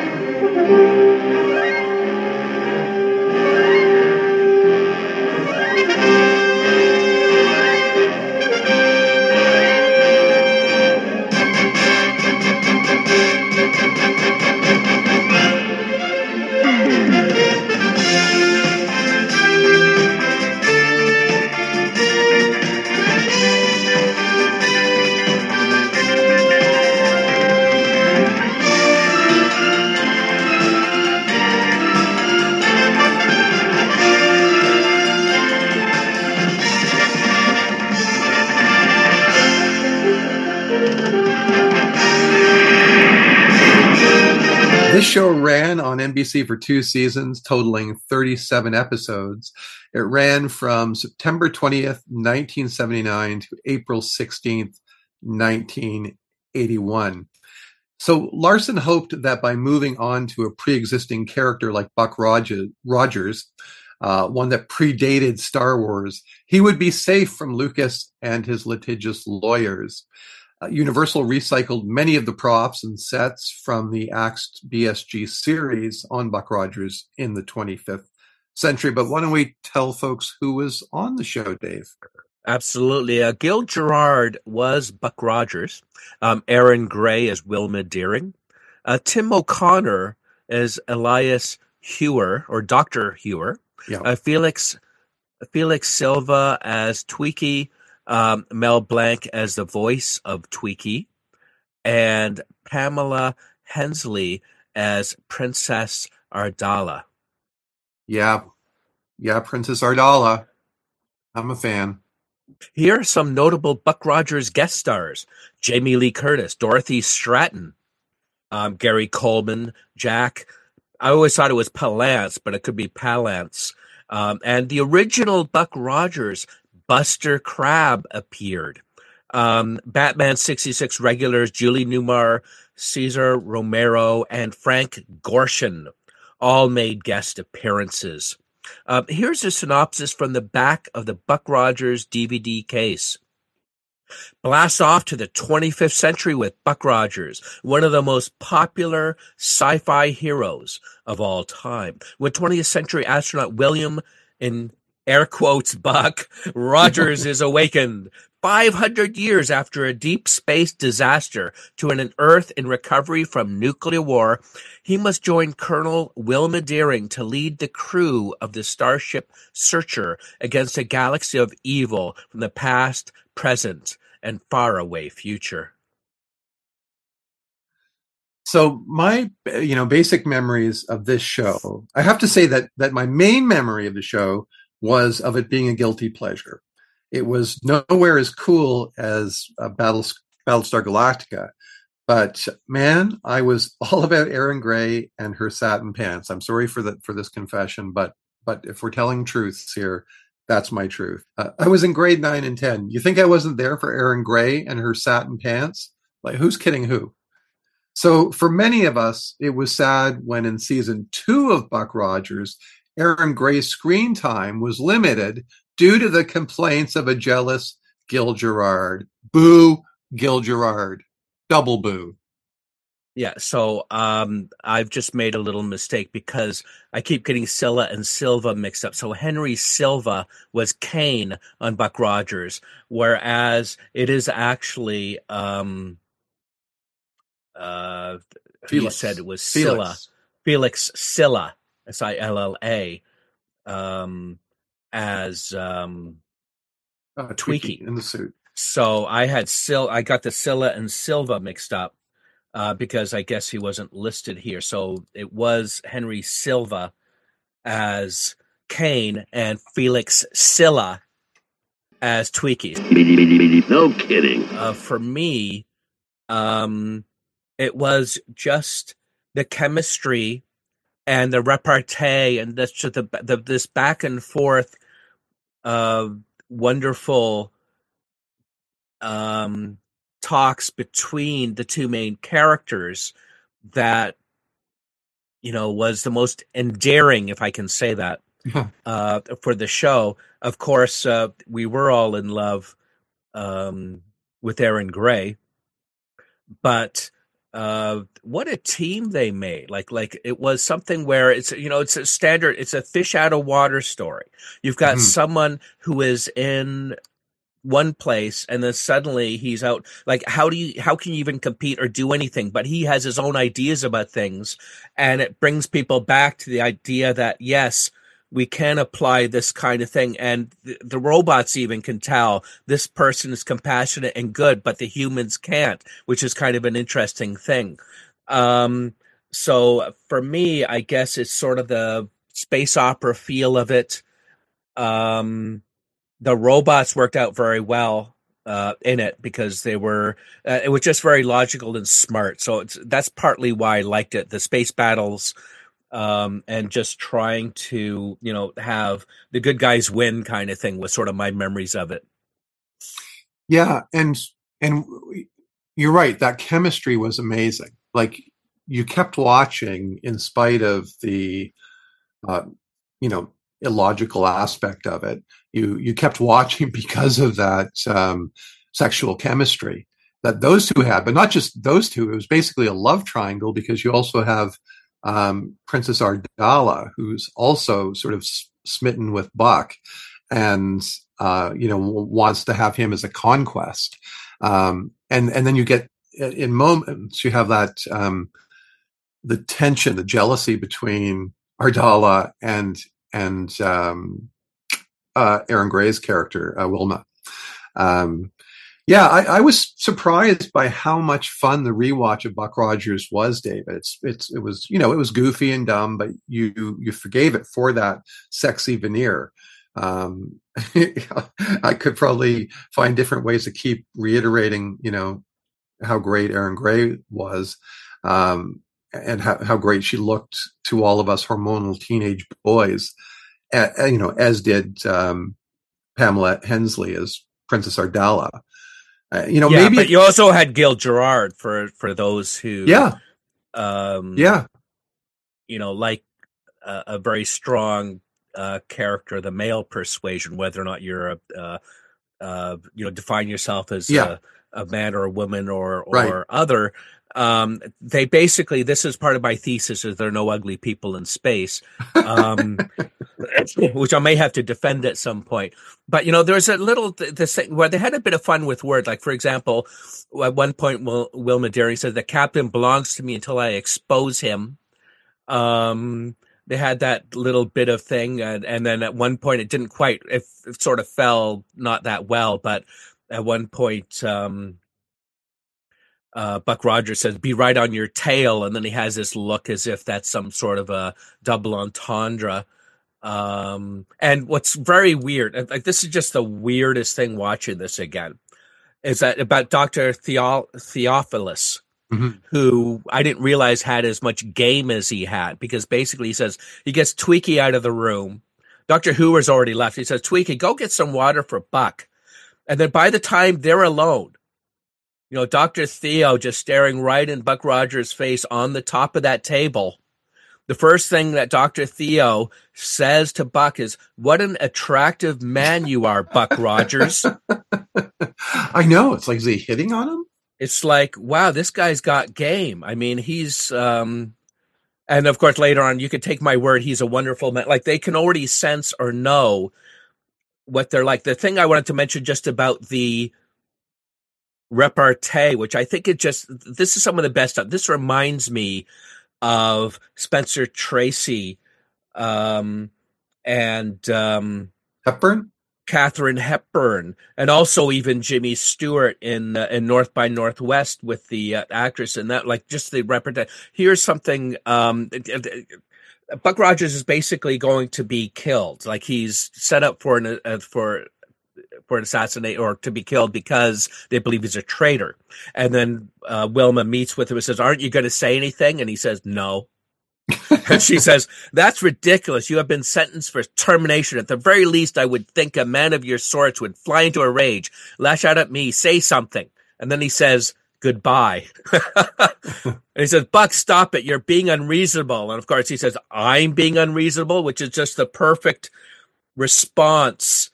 This show ran on N B C for two seasons, totaling thirty-seven episodes. It ran from September twentieth, nineteen seventy-nine to April sixteenth, nineteen eighty-one. So Larson hoped that by moving on to a pre-existing character like Buck Rogers, Rogers uh, one that predated Star Wars, he would be safe from Lucas and his litigious lawyers. Uh, Universal recycled many of the props and sets from the Axed B S G series on Buck Rogers in the twenty-fifth century. But why don't we tell folks who was on the show, Dave? Absolutely. Uh, Gil Gerard was Buck Rogers. Um, Aaron Gray as Wilma Deering. Uh, Tim O'Connor as Elias Hewer, or Doctor Hewer. Yeah. Uh, Felix Felix Silva as Tweaky. Um, Mel Blanc as the voice of Tweaky. And Pamela Hensley as Princess Ardala. Yeah. Yeah, Princess Ardala. I'm a fan. Here are some notable Buck Rogers guest stars. Jamie Lee Curtis, Dorothy Stratton, um, Gary Coleman, Jack. I always thought it was Palance, but it could be Palance. Um, and the original Buck Rogers, Buster Crabbe, appeared. Um, Batman sixty-six regulars, Julie Newmar, Cesar Romero, and Frank Gorshin all made guest appearances. Uh, here's a synopsis from the back of the Buck Rogers D V D case. Blast off to the twenty-fifth century with Buck Rogers, one of the most popular sci-fi heroes of all time. When twentieth century astronaut William, in air quotes, Buck Rogers is awakened five hundred years after a deep space disaster to an Earth in recovery from nuclear war, he must join Colonel Wilma Deering to lead the crew of the Starship Searcher against a galaxy of evil from the past, present, and faraway future. So my, you know, basic memories of this show, I have to say that that my main memory of the show was of it being a guilty pleasure. It was nowhere as cool as uh, Battles, Battlestar Galactica. But man, I was all about Erin Gray and her satin pants. I'm sorry for that for this confession, but but if we're telling truths here, that's my truth. Uh, I was in grade nine and ten. You think I wasn't there for Erin Gray and her satin pants? Like, who's kidding who? So for many of us, it was sad when in season two of Buck Rogers, Erin Gray's screen time was limited due to the complaints of a jealous Gil Gerard. Boo, Gil Gerard. Double boo. Yeah, so um, I've just made a little mistake because I keep getting Scylla and Silva mixed up. So Henry Silva was Kane on Buck Rogers, whereas it is actually um, uh, you said it was Scylla, Felix, Felix Silla, S I L L A, um, as um, uh, Tweaky in the suit. So I had Sil, I got the Scylla and Silva mixed up. Uh, because I guess he wasn't listed here. So it was Henry Silva as Kane and Felix Silla as Tweaky. No kidding. Uh, for me, um, it was just the chemistry and the repartee and this, the, the, this back and forth uh, wonderful um talks between the two main characters that, you know, was the most endearing, if I can say that, uh, for the show. Of course, uh, we were all in love um, with Erin Gray, but uh, what a team they made. Like, like it was something where it's, you know, it's a standard, it's a fish out of water story. You've got mm-hmm. someone who is in one place and then suddenly he's out. Like, how do you, how can you even compete or do anything? But he has his own ideas about things, and it brings people back to the idea that yes, we can apply this kind of thing. And the, the robots even can tell this person is compassionate and good, but the humans can't, which is kind of an interesting thing. Um, so for me, I guess it's sort of the space opera feel of it. Um, The robots worked out very well uh, in it because they were, uh, it was just very logical and smart. So it's, that's partly why I liked it. The space battles um, and just trying to, you know, have the good guys win kind of thing was sort of my memories of it. Yeah. And, and you're right. That chemistry was amazing. Like, you kept watching in spite of the, uh, you know, illogical aspect of it. You you kept watching because of that um, sexual chemistry, that those two had, but not just those two. It was basically a love triangle because you also have um, Princess Ardala, who's also sort of s- smitten with Buck, and uh, you know w- wants to have him as a conquest. Um, and and then you get in moments you have that um, the tension, the jealousy between Ardala and and um, uh, Erin Gray's character, uh, Wilma. Um, yeah, I, I was surprised by how much fun the rewatch of Buck Rogers was, David. It's it's it was you know it was goofy and dumb, but you you forgave it for that sexy veneer. Um, I could probably find different ways to keep reiterating, you know, how great Erin Gray was. Um, and how, how great she looked to all of us hormonal teenage boys, uh, you know, as did um, Pamela Hensley as Princess Ardala. Uh, you know, yeah, maybe but you also had Gil Gerard for for those who, yeah, um, yeah, you know, like a, a very strong uh, character, the male persuasion, whether or not you're a, uh, uh, you know, define yourself as yeah. a, a man or a woman or or right. other. Um, they basically, this is part of my thesis, is there are no ugly people in space, um, which I may have to defend at some point. But, you know, there's a little, this thing where they had a bit of fun with words. Like, for example, at one point, Wil- Wilma Deering said, the captain belongs to me until I expose him. Um, they had that little bit of thing. And, and then at one point, it didn't quite, it, it sort of fell not that well. But at one point, um, Uh, Buck Rogers says, be right on your tail. And then he has this look as if that's some sort of a double entendre. Um, and what's very weird, like this is just the weirdest thing watching this again, is that about Doctor Theo- Theophilus, mm-hmm. who I didn't realize had as much game as he had, because basically he says, he gets Tweaky out of the room. Doctor Hoover's already left. He says, Tweaky, go get some water for Buck. And then by the time they're alone, you know, Doctor Theo just staring right in Buck Rogers' face on the top of that table. The first thing that Doctor Theo says to Buck is, what an attractive man you are, Buck Rogers. I know. It's like, is he hitting on him? It's like, wow, this guy's got game. I mean, he's, um, and of course, later on, you could take my word, he's a wonderful man. Like, they can already sense or know what they're like. The thing I wanted to mention just about the repartee, which I think it just, this is some of the best stuff. This reminds me of Spencer Tracy um, and um, Hepburn, Katharine Hepburn, and also even Jimmy Stewart in uh, in North by Northwest with the uh, actress and that, like just the repartee. Here's something. Um, Buck Rogers is basically going to be killed. Like he's set up for an uh, for. for an assassinate or to be killed because they believe he's a traitor. And then uh, Wilma meets with him and says, aren't you going to say anything? And he says, no. And she says, that's ridiculous. You have been sentenced for termination. At the very least, I would think a man of your sorts would fly into a rage, lash out at me, say something. And then he says, goodbye. And he says, Buck, stop it. You're being unreasonable. And of course he says, I'm being unreasonable, which is just the perfect response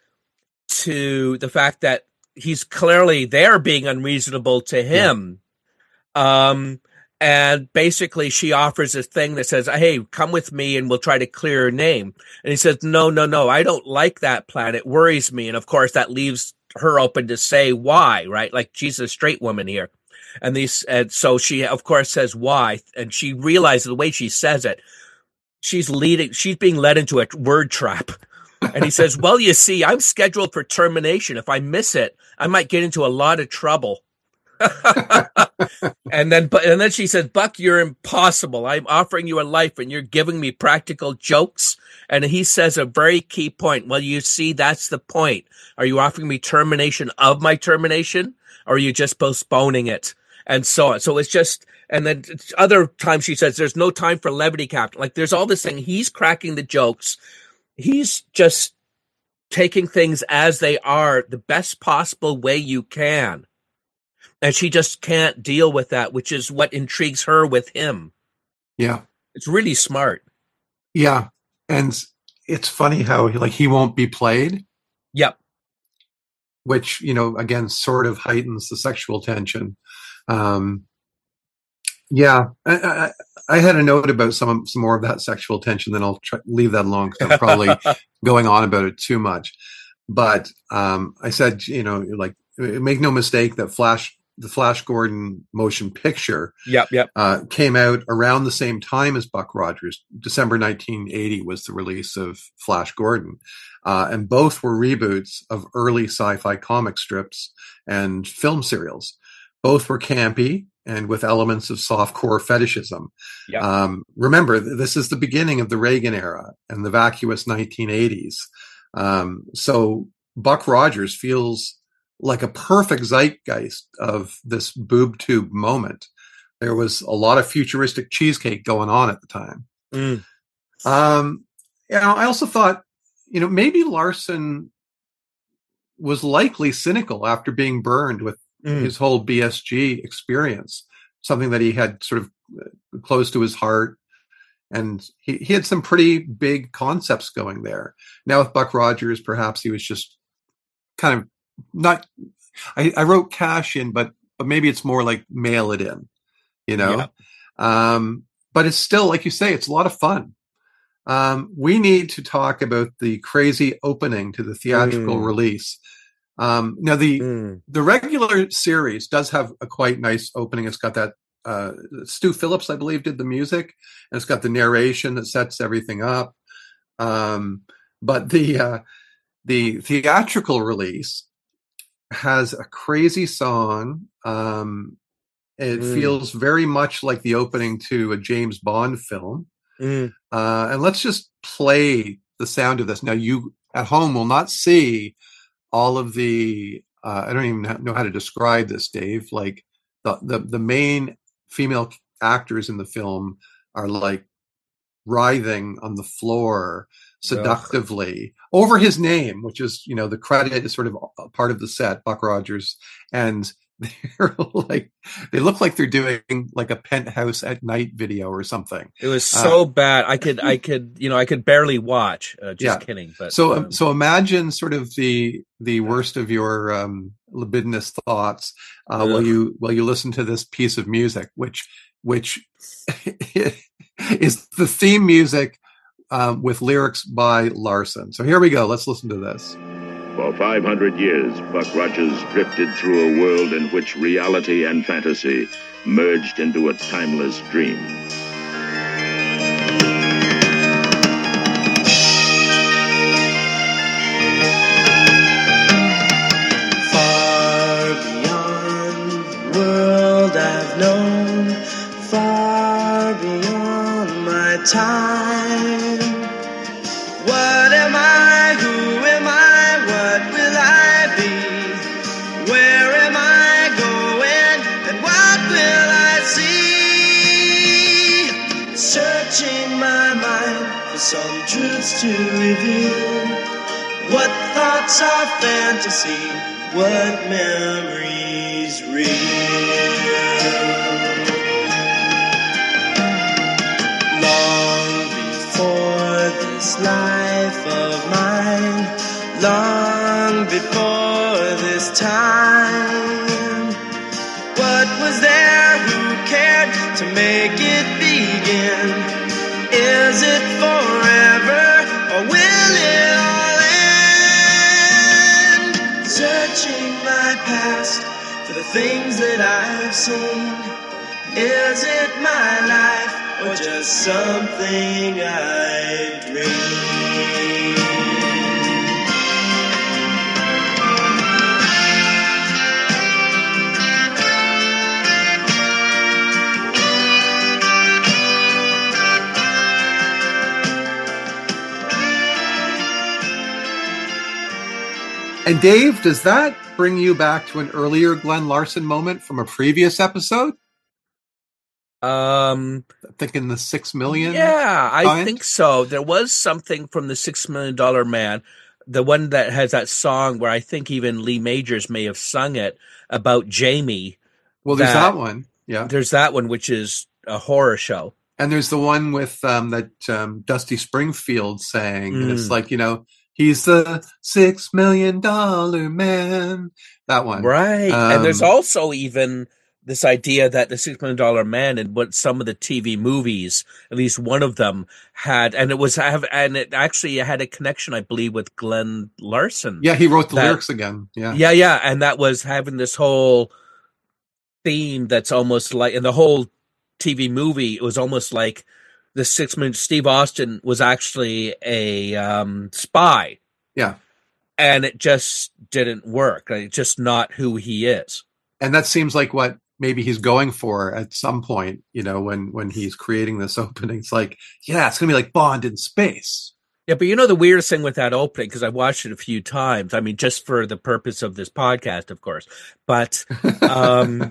to the fact that he's clearly they're being unreasonable to him. Yeah. Um, and basically she offers a thing that says, hey, come with me and we'll try to clear your name. And he says, no, no, no, I don't like that plan. It worries me. And of course that leaves her open to say why, right? Like she's a straight woman here. And these, and so she of course says why. And she realizes the way she says it, she's leading, she's being led into a word trap. And he says, well, you see, I'm scheduled for termination. If I miss it, I might get into a lot of trouble. and then and then she says, Buck, you're impossible. I'm offering you a life and you're giving me practical jokes. And he says a very key point. Well, you see, that's the point. Are you offering me termination of my termination? Or are you just postponing it? And so on. So it's just, and then other times she says, there's no time for levity, Captain. Like there's all this thing. He's cracking the jokes. He's just taking things as they are the best possible way you can. And she just can't deal with that, which is what intrigues her with him. Yeah. It's really smart. Yeah. And it's funny how like he won't be played. Yep. which, you know, again, sort of heightens the sexual tension. Um, yeah, I, I, I had a note about some some more of that sexual tension, then I'll try, leave that alone because I'm probably going on about it too much. But um, I said, you know, like, make no mistake that Flash, the Flash Gordon motion picture, yep, yep, uh, came out around the same time as Buck Rogers. December nineteen eighty was the release of Flash Gordon, uh, and both were reboots of early sci-fi comic strips and film serials. Both were campy and with elements of softcore fetishism. Yep. Um, remember, this is the beginning of the Reagan era and the vacuous nineteen eighties. Um, so Buck Rogers feels like a perfect zeitgeist of this boob tube moment. There was a lot of futuristic cheesecake going on at the time. Mm. Um, you know, I also thought, you know, maybe Larson was likely cynical after being burned with mm. his whole B S G experience, something that he had sort of close to his heart. And he, he had some pretty big concepts going there. Now with Buck Rogers, perhaps he was just kind of not, I, I wrote cash in, but, but maybe it's more like mail it in, you know? Yeah. Um, but it's still, like you say, it's a lot of fun. Um, we need to talk about the crazy opening to the theatrical mm. release. Um, now the, mm. the regular series does have a quite nice opening. It's got that, uh, Stu Phillips, I believe, did the music, and it's got the narration that sets everything up. Um, but the, uh, the theatrical release has a crazy song. Um, it mm. feels very much like the opening to a James Bond film. Mm. Uh, and let's just play the sound of this. Now, you at home will not see all of the, uh, I don't even know how to describe this, Dave. Like the, the, the main female actors in the film are like writhing on the floor seductively Ugh. over his name, which is, you know, the credit is sort of a part of the set, Buck Rogers. And they're like, they look like they're doing like a Penthouse at Night video or something. It was so uh, bad. I could, I could, you know, I could barely watch. Uh, just yeah. kidding. But so, um, so imagine sort of the the worst of your um, libidinous thoughts uh, while you while you listen to this piece of music, which which is the theme music um, with lyrics by Larson. So here we go. Let's listen to this. For five hundred years, Buck Rogers drifted through a world in which reality and fantasy merged into a timeless dream. Far beyond the world I've known, far beyond my time. What am I? Who am I? What will I be? Where am I going? And what will I see? Searching my mind for some truths to reveal. What thoughts are fantasy? What memories real? Long before this life of mine, long before this time, what was there? Who cared to make it begin? Is it forever, or will it all end? Searching my past for the things that I've seen. Is it my life, or just something I dream? And Dave, does that bring you back to an earlier Glenn Larson moment from a previous episode? Um, I'm thinking the six million. Yeah, I kind? think so. There was something from the Six Million Dollar Man, the one that has that song where I think even Lee Majors may have sung it about Jamie. Well, there's that, that one. Yeah, there's that one, which is a horror show. And there's the one with um, that um, Dusty Springfield sang, mm. and it's like, you know, He's the six million dollar man. That one. Right. Um, and there's also even this idea that the Six Million Dollar Man and what some of the T V movies, at least one of them had, and it was have, and it actually had a connection, I believe, with Glenn Larson. Yeah, he wrote the that, lyrics again. Yeah, yeah, yeah, and that was having this whole theme that's almost like, in the whole T V movie, it was almost like the Six Million. Steve Austin was actually a um, spy. Yeah, and it just didn't work. It's just not who he is. And that seems like what maybe he's going for at some point, you know, when, when he's creating this opening. It's like, yeah, it's going to be like Bond in space. Yeah, but you know the weirdest thing with that opening, because I watched it a few times, I mean, just for the purpose of this podcast, of course, but um,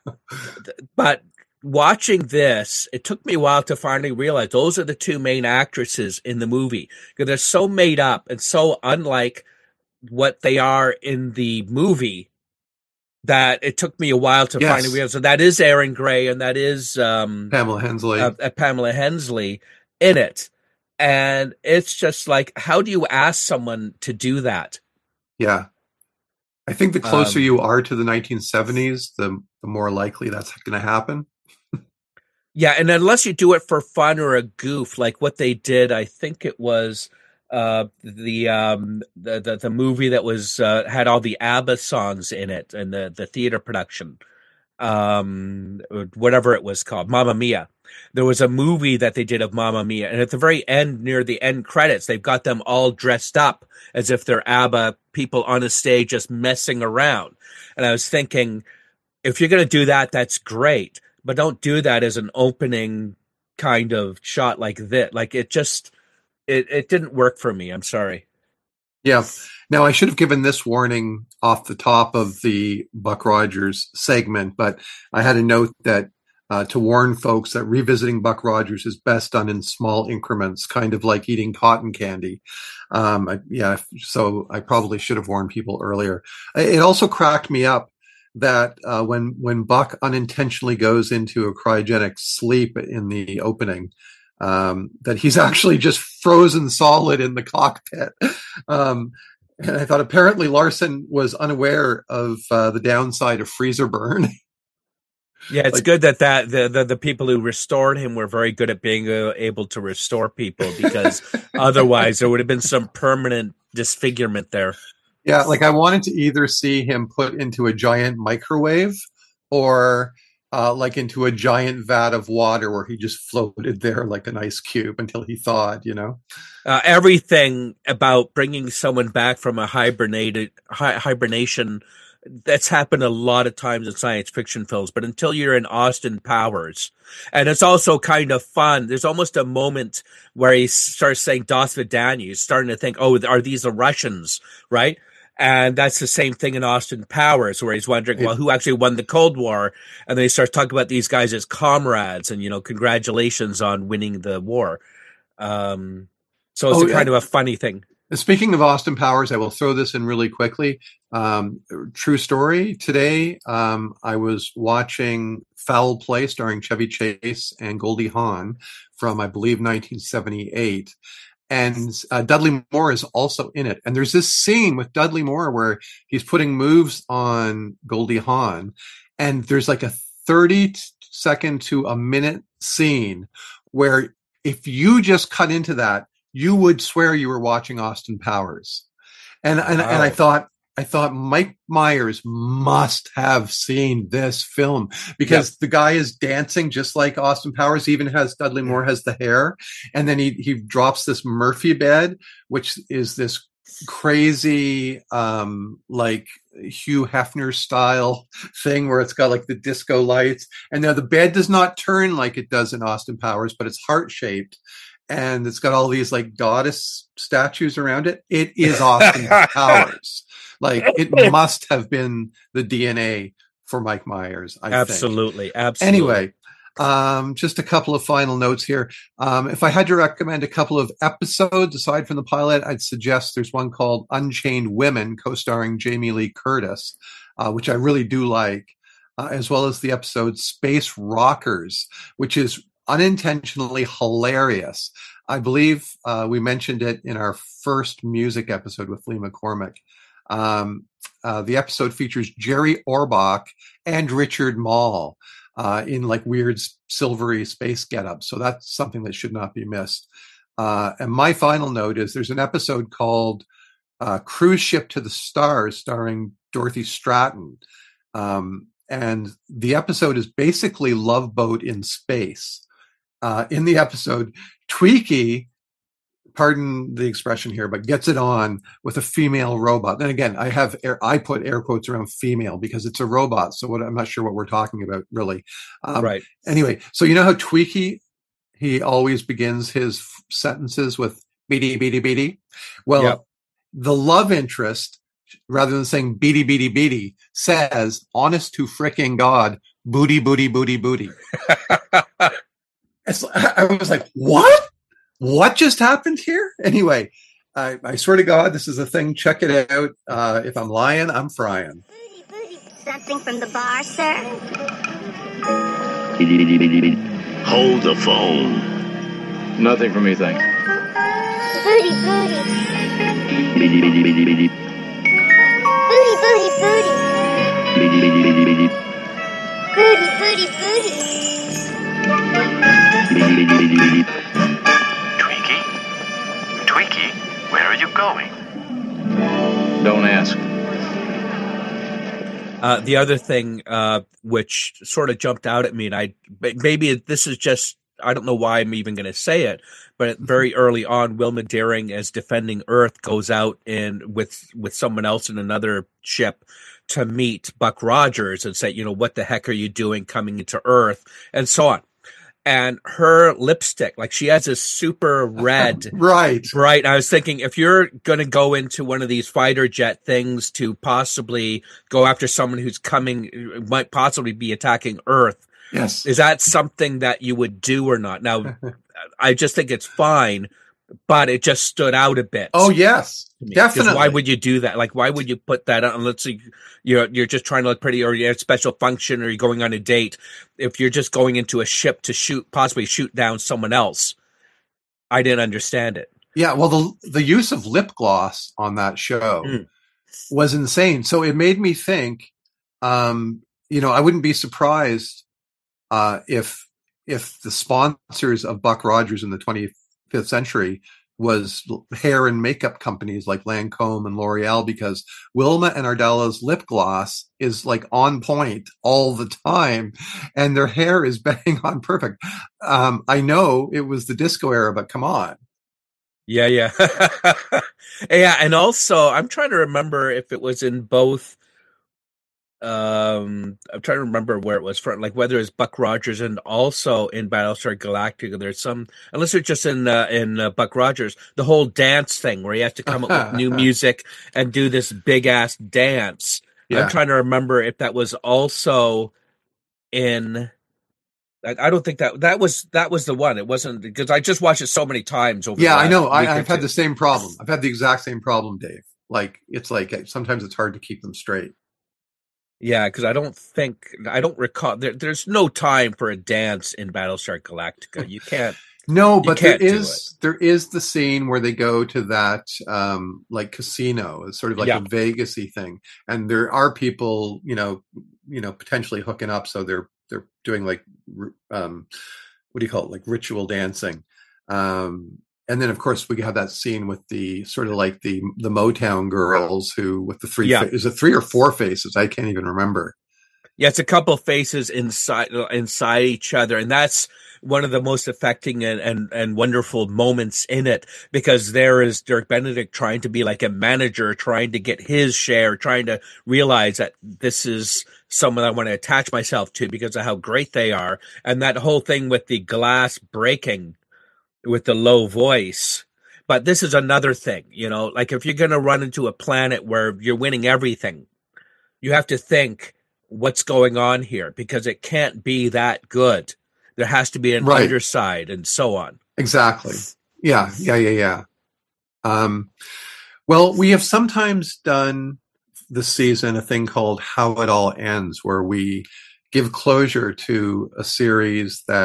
but watching this, it took me a while to finally realize those are the two main actresses in the movie, because they're so made up and so unlike what they are in the movie that it took me a while to yes. finally realize. So that is Erin Gray and that is um, Pamela Hensley. Uh, uh, Pamela Hensley in it. And it's just like, how do you ask someone to do that? Yeah. I think the closer Um, you are to the nineteen seventies, the, the more likely that's going to happen. Yeah, and unless you do it for fun or a goof, like what they did, I think it was uh, the, um, the the the movie that was uh, had all the ABBA songs in it, and the the theater production, um, whatever it was called, Mamma Mia. There was a movie that they did of Mamma Mia, and at the very end, near the end credits, they've got them all dressed up as if they're ABBA people on a stage just messing around. And I was thinking, if you're going to do that, that's great, but don't do that as an opening kind of shot like this. Like it just, it, it didn't work for me. I'm sorry. Yeah. Now, I should have given this warning off the top of the Buck Rogers segment, but I had a note that uh, to warn folks that revisiting Buck Rogers is best done in small increments, kind of like eating cotton candy. Um, I, yeah, so I probably should have warned people earlier. It also cracked me up that uh, when when Buck unintentionally goes into a cryogenic sleep in the opening, um, that he's actually just frozen solid in the cockpit. Um, and I thought apparently Larson was unaware of uh, the downside of freezer burn. Yeah, it's Like- good that, that the, the the people who restored him were very good at being uh, able to restore people, because otherwise there would have been some permanent disfigurement there. Yeah, like I wanted to either see him put into a giant microwave or uh, like into a giant vat of water where he just floated there like an ice cube until he thawed, you know? Uh, everything about bringing someone back from a hibernated hi- hibernation, that's happened a lot of times in science fiction films, but until you're in Austin Powers. And it's also kind of fun. There's almost a moment where he starts saying Das Vidanya. He's starting to think, oh, are these the Russians, right? And that's the same thing in Austin Powers, where he's wondering, well, who actually won the Cold War? And then he starts talking about these guys as comrades and, you know, congratulations on winning the war. Um, so it's Oh, a kind yeah. of a funny thing. Speaking of Austin Powers, I will throw this in really quickly. Um, true story. Today, um, I was watching Foul Play starring Chevy Chase and Goldie Hawn from, I believe, nineteen seventy-eight. And uh, Dudley Moore is also in it. And there's this scene with Dudley Moore where he's putting moves on Goldie Hawn. And there's like a thirty second to a minute scene where if you just cut into that, you would swear you were watching Austin Powers. And, and, Wow. and I thought, I thought Mike Myers must have seen this film because Yep. the guy is dancing just like Austin Powers. He even has Dudley Moore has the hair. And then he, he drops this Murphy bed, which is this crazy, um, like Hugh Hefner style thing where it's got like the disco lights. And now the bed does not turn like it does in Austin Powers, but it's heart shaped. And it's got all these like goddess statues around it. It is Austin Powers. Like it must have been the D N A for Mike Myers. I think. Absolutely. Absolutely. Anyway, um, just a couple of final notes here. Um, if I had to recommend a couple of episodes aside from the pilot, I'd suggest there's one called Unchained Women, co-starring Jamie Lee Curtis, uh, which I really do like, uh, as well as the episode Space Rockers, which is unintentionally hilarious. I believe uh, we mentioned it in our first music episode with Lee McCormick. Um, uh, the episode features Jerry Orbach and Richard Mall uh, in like weird silvery space getup. So that's something that should not be missed. Uh, and my final note is there's an episode called uh, Cruise Ship to the Stars starring Dorothy Stratton. Um, and the episode is basically Love Boat in space. Uh, in the episode, Tweaky, pardon the expression here, but gets it on with a female robot. And again, I have air, I put air quotes around female because it's a robot. So what, I'm not sure what we're talking about really. Um, right. Anyway, so you know how Tweaky, he always begins his f- sentences with beady, beady, beady. Well, yep. The love interest, rather than saying beady, beady, beady, says, honest to fricking God, booty, booty, booty, booty. It's, I was like, what? What just happened here? Anyway, I, I swear to God, this is a thing. Check it out. Uh, if I'm lying, I'm frying. Booty, booty. Something from the bar, sir? Hold the phone. Nothing for me, thanks. Booty, booty. Biddy, biddy, biddy, biddy. Booty, booty, booty. Biddy, biddy, biddy, biddy. Booty, booty, booty. Biddy, biddy, biddy, biddy. Tweaky? Tweaky, where are you going? Don't ask. Uh, the other thing uh, which sort of jumped out at me, and I maybe this is just, I don't know why I'm even going to say it, but very early on, Wilma Deering, as defending Earth, goes out in with with someone else in another ship to meet Buck Rogers and say, you know, what the heck are you doing coming into Earth, and so on. And her lipstick, like she has a super red, right, bright. I was thinking, if you're going to go into one of these fighter jet things to possibly go after someone who's coming, might possibly be attacking Earth, yes, is that something that you would do or not? Now, I just think it's fine, but it just stood out a bit. Oh yes, definitely. Why would you do that? Like, why would you put that on? Let's see, you're you're just trying to look pretty, or you have a special function, or you're going on a date. If you're just going into a ship to shoot, possibly shoot down someone else, I didn't understand it. Yeah, well, the the use of lip gloss on that show mm. was insane. So it made me think. Um, you know, I wouldn't be surprised uh, if if the sponsors of Buck Rogers in the twenty-fifth century was hair and makeup companies like Lancome and L'Oreal, because Wilma and Ardella's lip gloss is like on point all the time, and their hair is bang on perfect. Um, I know it was the disco era, but come on. Yeah, yeah. Yeah, and also I'm trying to remember if it was in both. Um, I'm trying to remember where it was from, like whether it's Buck Rogers and also in Battlestar Galactica. There's some, unless it's just in uh, in uh, Buck Rogers, the whole dance thing where he has to come up with new music and do this big ass dance. Yeah. I'm trying to remember if that was also in. I, I don't think that that was that was the one. It wasn't, because I just watched it so many times over. Yeah, the I know. I, I've two. had the same problem. I've had the exact same problem, Dave. Like it's like sometimes it's hard to keep them straight. Yeah, because I don't think, I don't recall, there, there's no time for a dance in Battlestar Galactica. You can't. No, but can't there is there is the scene where they go to that um, like casino. It's sort of like yeah. a Vegas-y thing, and there are people, you know, you know, potentially hooking up. So they're they're doing like um, what do you call it, like ritual dancing. Um, And then, of course, we have that scene with the sort of like the the Motown girls who with the three yeah. fa- is it three or four faces? I can't even remember. Yeah, it's a couple faces inside inside each other, and that's one of the most affecting and, and, and wonderful moments in it, because there is Dirk Benedict trying to be like a manager, trying to get his share, trying to realize that this is someone I want to attach myself to because of how great they are, and that whole thing with the glass breaking with the low voice. But this is another thing, you know, like if you're going to run into a planet where you're winning everything, you have to think what's going on here, because it can't be that good. There has to be an right. underside and so on. Exactly. Yeah. Yeah. Yeah. Yeah. Um, well, we have sometimes done this season a thing called How It All Ends, where we give closure to a series that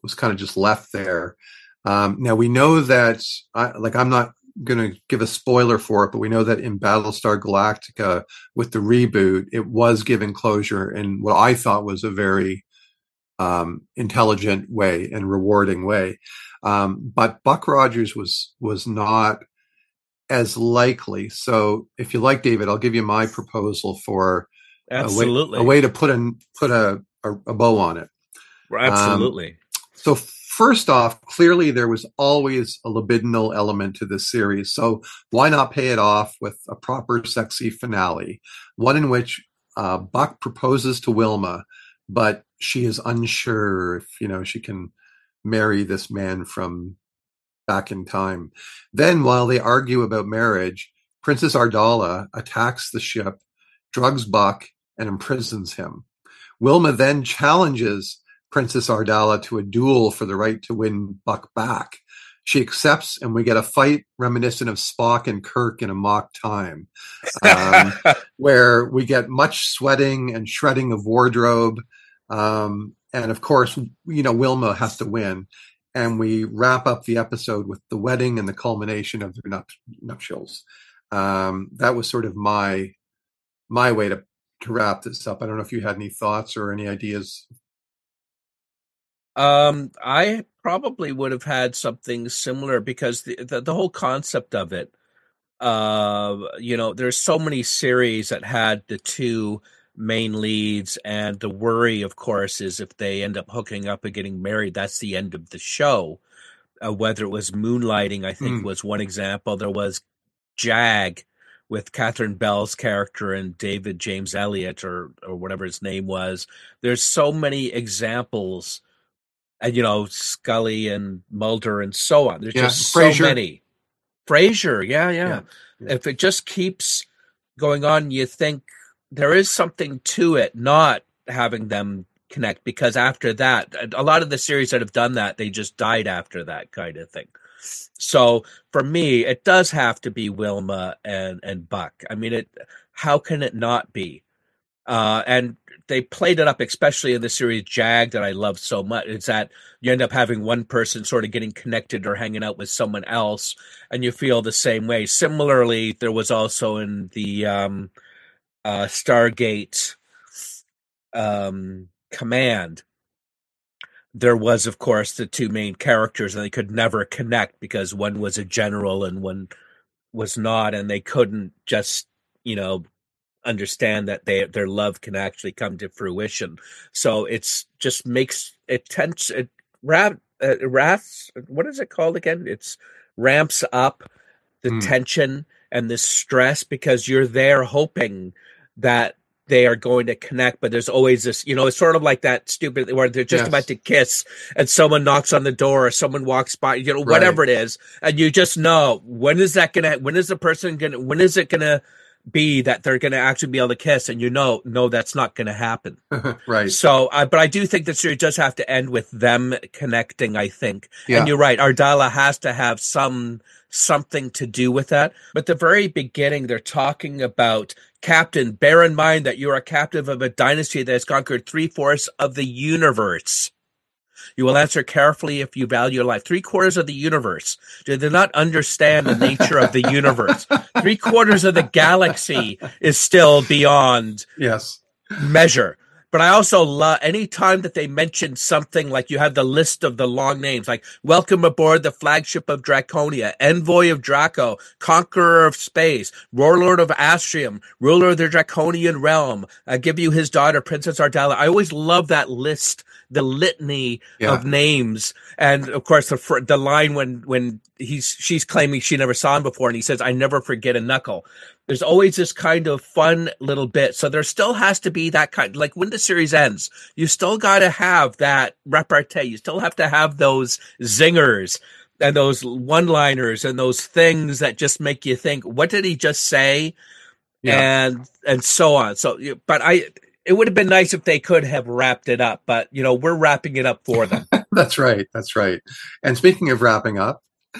was kind of just left there. Um, now we know that, I, like, I'm not going to give a spoiler for it, but we know that in Battlestar Galactica with the reboot, it was given closure in what I thought was a very um, intelligent way and rewarding way. Um, but Buck Rogers was was not as likely. So if you like, David, I'll give you my proposal for absolutely a way, a way to put an put a, a, a bow on it. Absolutely. Um, so first off, clearly there was always a libidinal element to this series. So why not pay it off with a proper sexy finale, one in which uh, Buck proposes to Wilma, but she is unsure if, you know, she can marry this man from back in time. Then while they argue about marriage, Princess Ardala attacks the ship, drugs Buck, and imprisons him. Wilma then challenges Princess Ardala to a duel for the right to win Buck back. She accepts, and we get a fight reminiscent of Spock and Kirk in a mock time, um, where we get much sweating and shredding of wardrobe. Um, and of course, you know, Wilma has to win. And we wrap up the episode with the wedding and the culmination of their nup- nuptials. Um, that was sort of my my way to, to wrap this up. I don't know if you had any thoughts or any ideas. Um, I probably would have had something similar because the the, the whole concept of it, uh, you know, there's so many series that had the two main leads, and the worry, of course, is if they end up hooking up and getting married, that's the end of the show. Uh, whether it was Moonlighting, I think, mm. was one example. There was Jag with Catherine Bell's character and David James Elliott, or or whatever his name was. There's so many examples, and you know, Scully and Mulder and so on. There's yeah, just Frasier. so many. Frasier, yeah, yeah, yeah, yeah. If it just keeps going on, you think there is something to it, not having them connect, because after that, a lot of the series that have done that, they just died after that kind of thing. So for me, it does have to be Wilma and, and Buck. I mean, it. How can it not be? Uh, and they played it up, especially in the series Jag that I love so much. It's that you end up having one person sort of getting connected or hanging out with someone else, and you feel the same way. Similarly, there was also in the um, uh, Stargate um, Command, there was, of course, the two main characters, and they could never connect because one was a general and one was not, and they couldn't just, you know, understand that they their love can actually come to fruition. So it's just makes it tense. It rap, uh, wraths. What is it called again? It's ramps up the mm. tension and the stress because you're there hoping that they are going to connect, but there's always this, you know, it's sort of like that stupid where they're just yes. about to kiss and someone knocks on the door or someone walks by, you know, right. whatever it is. And you just know, when is that going to, when is the person going to, when is it going to be that they're going to actually be able to kiss? And you know, no, that's not going to happen. Right. So, uh, but I do think the series does have to end with them connecting, I think. Yeah. And you're right. Ardala has to have some, something to do with that. But at the very beginning, they're talking about, Captain, bear in mind that you are a captive of a dynasty that has conquered three-fourths of the universe. You will answer carefully if you value your life. Three-quarters of the universe. They do not understand the nature of the universe. Three-quarters of the galaxy is still beyond yes. measure. But I also love any time that they mention something like you have the list of the long names, like welcome aboard the flagship of Draconia, envoy of Draco, conqueror of space, warlord of Astrium, ruler of the Draconian realm. I give you his daughter, Princess Ardala. I always love that list, the litany yeah. of names. And of course, the the line when, when he's, she's claiming she never saw him before. And he says, I never forget a knuckle. There's always this kind of fun little bit. So there still has to be that kind, like when the series ends, you still got to have that repartee. You still have to have those zingers and those one-liners and those things that just make you think, what did he just say? Yeah. And, and so on. So, but I, it would have been nice if they could have wrapped it up, but you know, we're wrapping it up for them. That's right. That's right. And speaking of wrapping up,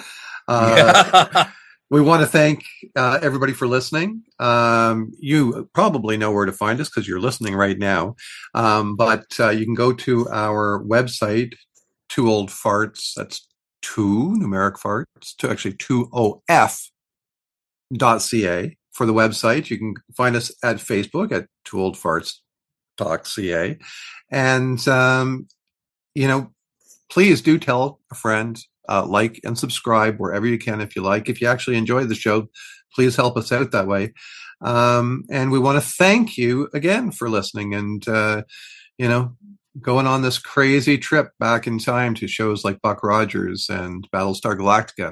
uh, yeah. we want to thank uh, everybody for listening. Um, you probably know where to find us because you're listening right now. Um, but uh, you can go to our website, Two Old Farts. That's two numeric farts. To actually two O F dot C A for the website. You can find us at Facebook at Two Old Farts dot C A, and um, you know, please do tell a friend. Uh, like and subscribe wherever you can if you like. If you actually enjoy the show, please help us out that way. Um, and we want to thank you again for listening and, uh, you know, going on this crazy trip back in time to shows like Buck Rogers and Battlestar Galactica.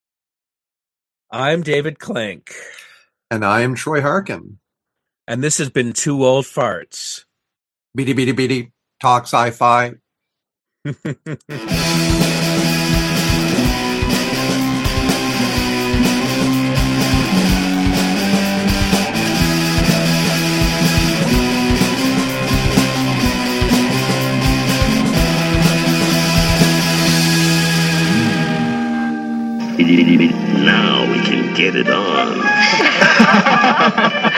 I'm David Clank. And I am Troy Harkin. And this has been Two Old Farts. Beady, beady, beady. Talk sci-fi. Now we can get it on.